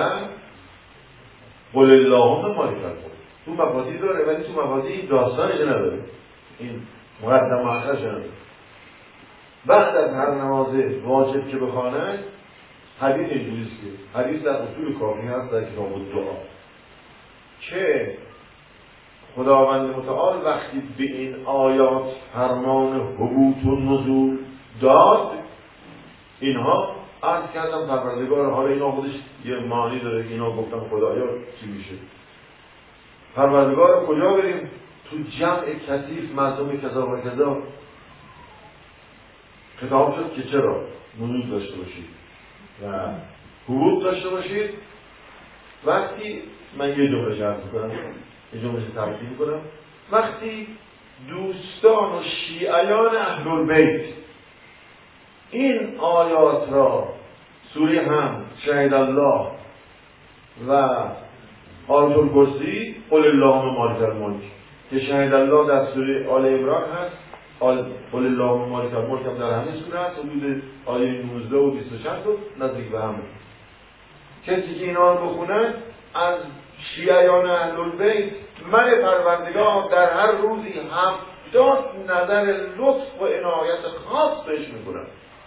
قل اللهم مالک الملک. تو مفاهیم داره ولی تو مفاهیم داستانش نداره، این مقدم مؤخرش نداره. بعد از هر نماز واجب که بخواند حدیث اینجوریست که حدیث در اصول کافی هست در کتاب الدعا که خداوند متعال وقتی به این آیات فرمان حبوط و نزول داد، اینها عرض کردم پروردگار، حالا اینا خودش یه معنی داره که اینا گفتم خدایا چی میشه، پروردگار کجا بریم؟ تو جمع کثیف مردم کذا و کذا خطاب شد که چرا نزول داشته باشید و حبوط داشته باشید. وقتی من یه جمله شرح میکنم، یه جمله تفصیل میکنم، وقتی دوستان و شیعیان اهل البیت این آیات را سوره هم، شهید الله و آیت الکرسی، قل اللهم مالک الملک که شهید الله در سوره آل عمران هست، قل اللهم مالک الملک هم در همین سوره هست، حدود آیه نوزده و بیست و شش و نزدیک به همه. کسی که اینا رو بخونن از شیعیان اهل البیت، من پروردگار در هر روزی هفتاد نظر لطف و عنایت خاص بهش میکنم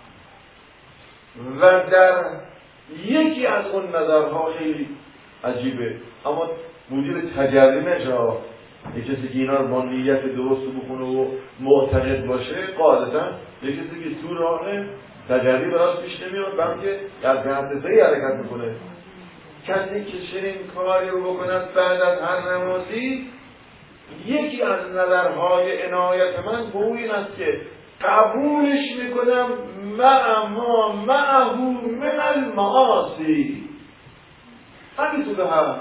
و در یکی از اون نظرها خیلی عجیبه اما موجب تجربه نشه، یک کسی که اینا رو با نیت درست بخونه و معتقد باشه، قاعدتا یک کسی که تو راه تجلی براش پیش نمیاد، بلکه در حدثه‌ای حرکت میکنه. کسی که چنین کاری رو بکند بعد از هر نمازی، یکی از نظرهای عنایت من به این است که قبولش میکنم مع ما معه من المعاصی. همینطور هست.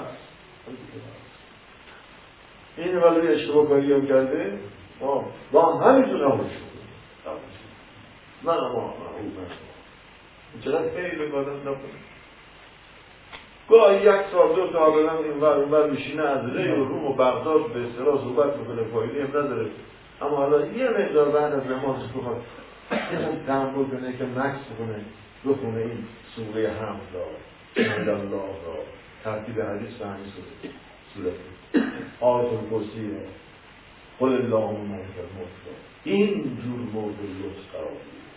این ولی اشتباه کاری هم کرده با همینطور قبولش میکنم مع ما معه من. چقدر خیلی بادم نکنم. گاهی یک سال دو تا آقایان این ور اون ور میشینه از ری و روم و بغداد به اصطلاح صحبت میکنه، فایده هم نداره. اما حالا یه مقدار بعد از نماز بخواد اینم تحمل کنه که مکس کنه بخونه این سوره حمد را، حمد الله را، ترتیب حدیث به همین سوره سوره آیت الکرسی را، قل اللهم مالک الملک، این جور مورد لطف قرار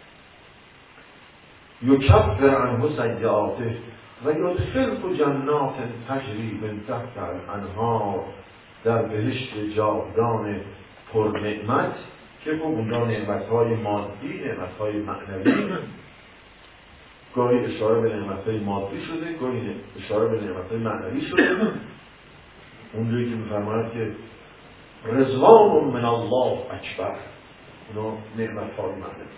میده. یکفر عنه سیئاته و یدخله جنات تجری من تحت الانهار، در بهشت جاودان پر نعمت که خب اونجا نعمت‌های مادی، نعمت‌های معنوی، گاهی اشاره به نعمت‌های مادی شده، گاهی اشاره به نعمت‌های معنوی شده. اونجایی که می‌فرماید که رضوان من الله اکبر، اونا نعمت‌های معنوی.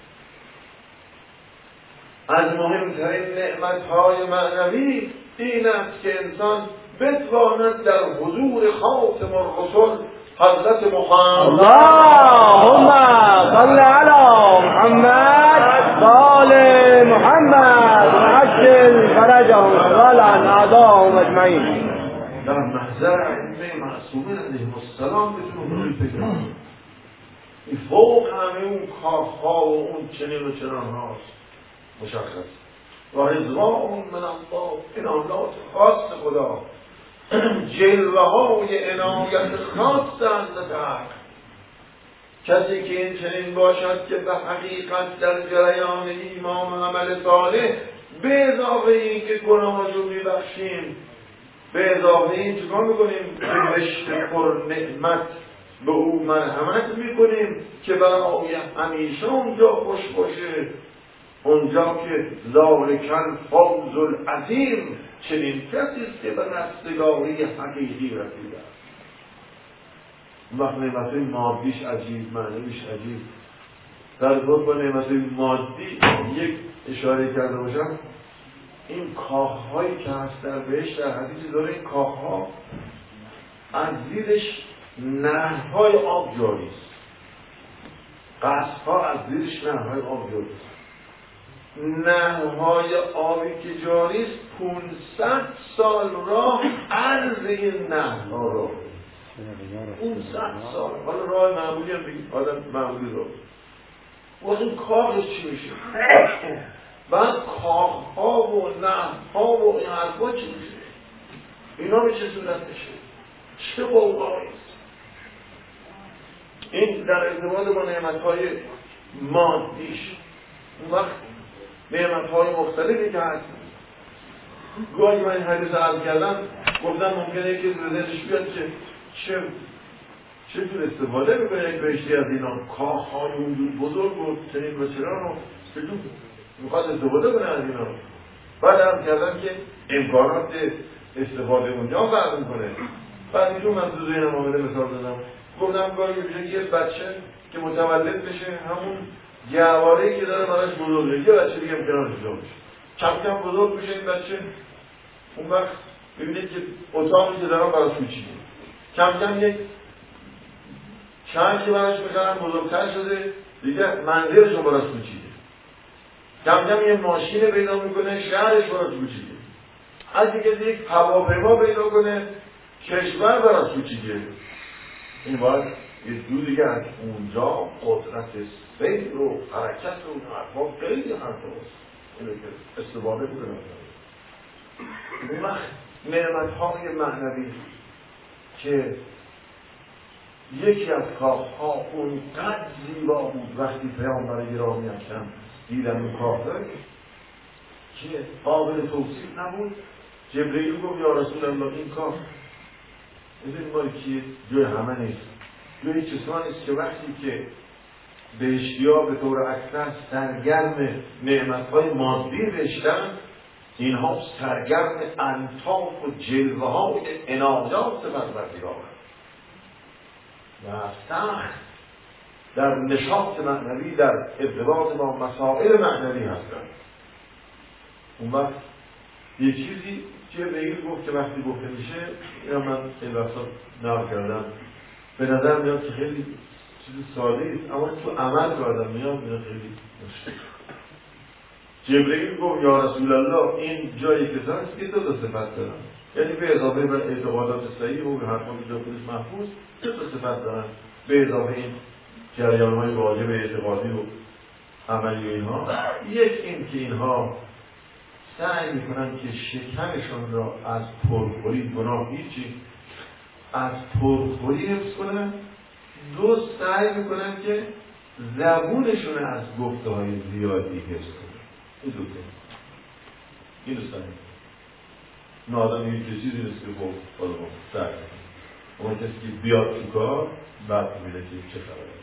از مهمترین نعمت‌های معنوی این است که انسان بتواند در حضور خاتم الرسل حضرت محمد اللهم صل علی محمد قال محمد وعجل فرجهم والعن اعداءهم اجمعین در محضر ائمه معصومین علیهم السلام بتونه روی پیدا کنه. این فوق همه اون کارها و اون چنین و چنان هاست مشخص. و رضوان من الله، انعامات خاص خدا، جلوه های عنایت خاص حضرت حق. کسی که این چنین باشد که به حقیقت در جریان ایمان و عمل صالح به اضافه این که گناه رو میبخشیم، به اضافه این چکار میکنیم؟ بهشت پر نعمت به او مرحمت میکنیم که برای همیشه اونجا خوش باشه، اونجا که ذالکن فوز العظیم، چنین کسی است که به رستگاری حقیقی رسیده است. وقت نعمت‌های مادیش عجیب، معنویش عجیب. در ضمن با نعمت‌های مادی یک اشاره کرده باشم، این کاخ‌هایی که هست در بهشت در حدیثی داره، این کاخ‌ها از زیرش نهرهای آب جاری است. قصرها از زیرش نهرهای آب جاری است. نهرهای آبی که جاری است پانصد سال راه عرض این نهرها راه پانصد سال. حالا راه معمولی هم بگید، آدم معمولی راه. و از اون کاخش چی میشه؟ بعد کاخها و نهرها و این حرفا چی میشه؟ اینا به چه صورت میشه؟ چه قوقایی است؟ این در ارتباط با نعمتهای مادیش. اون وقت نعمتهای مختلفی که هست. گاهی من این حدیث عرض کردم، گفتم ممکنه که ذهنش بیاد که چه چطور استفاده میکنه یک بهشتی از اینا، کاخهای اونجور بزرگ و چنین و چنان رو چطور میخواد استفاده کنه از اینا. بعد عرض کردم که امکانات استفاده اونجا فرق میکنه. بعد اینجور من تو ذهنم آمده مثال دادم، گفتم گاهی بشه یه بچه که متولد بشه، همون گهواره‌ای که داره براش بزرگه، یه بچه دیگه امکنانش جا بشه، کم کم بزرگ بشه این بچه. اون وقت ببینید که اتاقی که دارم براش کوچیکه، کم کم یک چند که براش میخرن بزرگتر شده، دیگه منزلشون براش کوچیکه. کم کم یه ماشین پیدا میکنه، شهرش براش کوچیکه. از دیگه یک هواپیما پیدا کنه، کشور براش کوچیکه. این باید یه دو دیگه از اونجا قدرت سیر و حرکت و اون حرفا خیلی حرفاست، اینو که استفاده کنه. اون وقت نعمت‌های معنوی که یکی از کاخها اونقدر زیبا بود، وقتی پیامبر گرامی اکرم دیدن اون کاخ که قابل توصیف نبود، جبرئیل گفت یا رسول الله این کاخ میدونی مال کیه؟ جای همه نیست، جای کسانی است که وقتی که بهشتی‌ها به طور اکثر سرگرم نعمت‌های مادی بهشتن، اینها سرگرم انطاف و جلوه‌های عنایات پروردگارند و سخت در نشاط معنوی، در ارتباط با مسائل معنوی هستند. اون وقت یه چیزی که به این گفت که وقتی گفته میشه، اینا من خیلی وقتا نقل کردم، به نظر میاد که خیلی چیز ساده است، اما تو عمل که آدم میاد میاد خیلی مشکل. جبرئیل گفت یا رسول الله این جایی که هست که دو تا صفت دارن، یعنی به اضافه بر اعتقادات صحیح و به حرفانی که خودش محفوظ دو تا صفت دارن، به اضافه این جریان‌های واجب اعتقادی و عملی و اینها. یک این که اینها سعی میکنن که شکمشون را از پرخوری، گناه هیچی، از پرخوری حفظ کنن. دو، سعی میکنن که زبونشون از گفته های زیادی حفظ کنن. این دو که این دو سعی میکنن. آدم این چیزی نیست که خب بالا با سعی میکنن، اما کسی که بیاد تو کار بعد میده که چه خبره.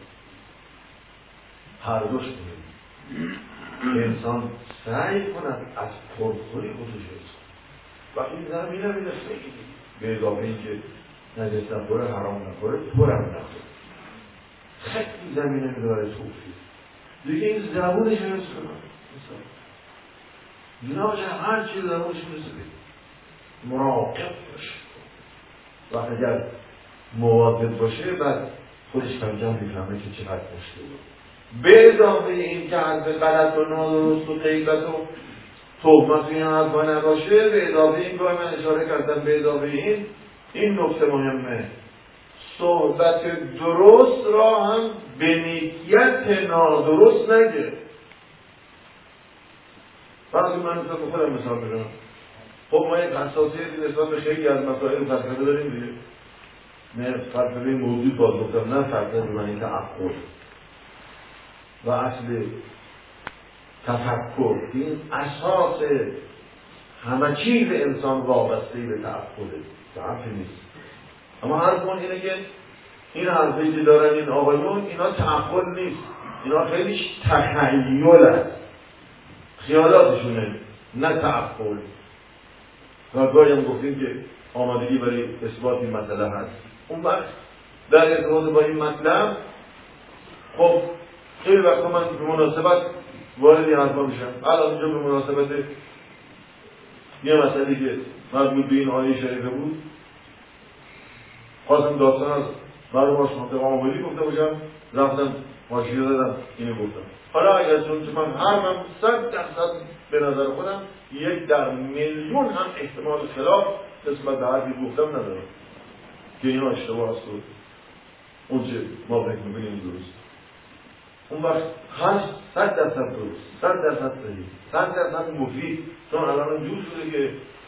هر دوش میده انسان سعی کند از پرخوری خودش حفظ کند و این زمینه میده خیلی به اضافه این که نجس نخوره، حرام نخوره، پرم نخوره، خیلی زمینه میده برای توفیق. دیگه این زبونش حفظ کند، جنابش هر چیز زبونش میرسه مراقب باشه و اگر مواظب باشه بعد خودش کم کم میفهمه که چقدر مشکل بود. به اضافه این که حرف غلط و نادرست و غیبت و تهمت این حرفا نباشه، به اضافه این که من اشاره کردم، به اضافه این این نکته مهمه، صحبت درست را هم به نیت نادرست نگه. وقتی من مثلا به خودم مثال بزنم، خب ما یک حساسیتی نسبت به خیلی از مسائل فلسفه داریم دیگه، نه فلسفه موجود باز گفتم، نه فلسفه به معنی تعقل و اصل تفکر. این اساس همه چیز انسان وابسته به تعقله، تعقل نیست. اما حرف اون اینه که این حرفی که دارن این آقایون، اینا تعقل نیست، اینا خیلی تخیل است، خیالاتشونه، نه تعقل. و گاهی هم گفتیم که آمادگی برای اثبات این مسئله هست. اون وقت در ارتباط با این مطلب خب خیلی وقتا من به مناسبت وارد این حرفا میشم. الان اینجا به مناسبت یه مسئله که مربوط به این آیه شریفه بود، خواستم داستان از مرحوم آشناخته آمولی گفته باشم، رفتم ماشین دادم اینو گفتم. حالا اگر چون من حرفم صد درصد به نظر خودم یک در میلیون هم احتمال خلاف نسبت به حرفی گفتم ندارم که اینا اشتباه است و اون چه ما فکر می‌کنیم درست. اون وقت هشت صد درصد درست، صد درصد صحیح، صد درصد مفید، چون الان جور شده که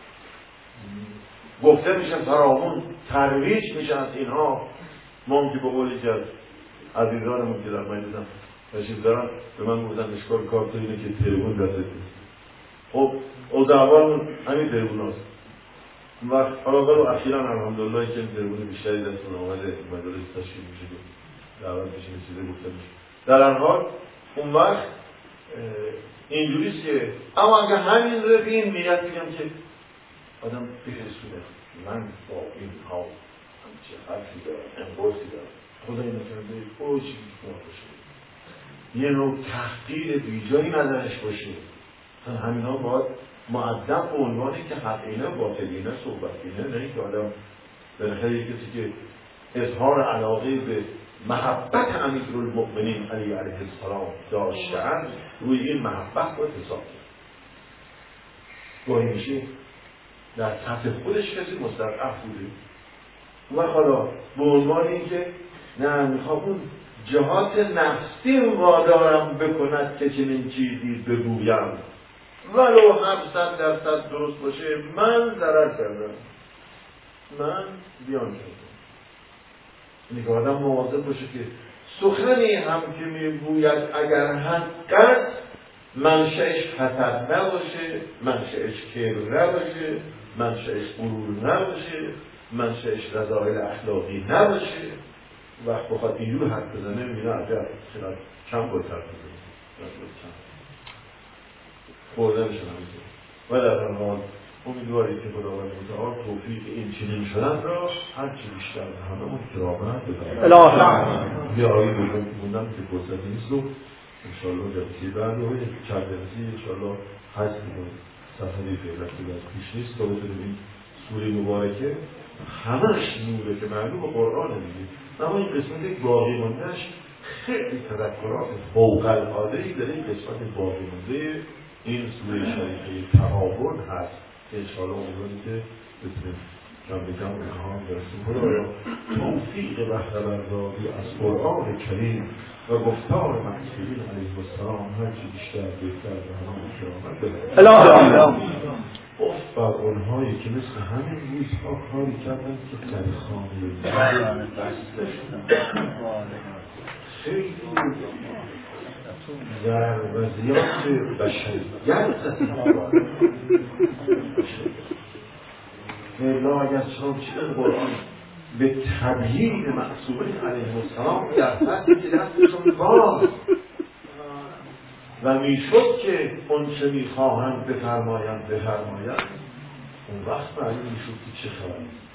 گفته میشه فراوون ترویج میشه از اینها. ما هم که به قولی که از عزیزانمون که در مجلسم تشریف دارن به من گفتن اشکال کار تو اینه که تریبون دستت نیست. خب او دعوامون همین تریبون هست. اون وقت حالا برو اخیرا الحمدلله که این تریبون بیشتری دستون آمده مجلس تشریف میشه که دعوت میشه چیزی گفته میشه. در هر حال اون وقت اینجوریست که اما اگر همین رو به این نیت بگم که آدم بهسونه من با این ها همچه حرفی دارم، انگوزی دارم، خدا این نکرده او چی بیشتر باشه، یه نوع تحقیر بیجایی نظرش باشه. همین ها باید معدب به عنوانی که حقینه باطلینه صحبتینه، نه که آدم بالاخره یک کسی که اظهار علاقه به محبت امیرالمؤمنین علی علیه السلام داشتن، روی این محبت باید حساب کرد. گاهی میشه در سطح خودش کسی مستضعف بوده و حالا به عنوان اینکه نه میخوام اون جهات نفسی وادارم بکند که چنین چیزی بگویم ولو هم صد درصد درست باشه، من ضرر کردم، من بیان شدم. اینکه آدم مواظب باشه که سخنی هم که میگوید اگر حقیقت منشأش حسد نباشه، منشأش کبر نباشه، منشأش غرور نباشه، منشأش رذائل اخلاقی نباشه، وقت بخواد اینجور حرف بزنه میگه عجب چقدر چند بار ترتیب کنید خوردنشون همینطور و در هر حال امیدوارید که خداوند متعال توفیق این چنین شدن را هر چی بیشتر هممون کرامت بدهد. الهی یه آیه بگوندم که فرصتی نیست و انشاءالله جلسه بعد و چند جلسه انشاءالله هست میکنم سفری فعلا که از پیش نیست تا بتونیم این سوره مبارکه همش نوره که معلوم قرآن دیگه، اما این قسمت باقی موندهش خیلی تذکرات فوق العاده‌ای داره. این قسمت باقی مونده این سوره شریفه تعاون هست که انشاءالله امیدواریم که بتونیم کم به کم امتحان برسیم. خدایا توفیق بهره برداری از قرآن کریم و گفتار معصومین علیه السلام هرچی بیشتر بهتر و همه کرامت بده. الهی افت بر اونهایی که مثل همین روزها کاری کردن که در خانه بسته شدن، خیلی ضرر و زیاد بشریت اتفاق لا اگر چنانچه قرآن به تبیین معصومین علیه السلام در فصلی که دستشون باز و میشد که اون چه میخواهند بفرمایند بفرمایند، اون وقت معلوم میشد که چه خبری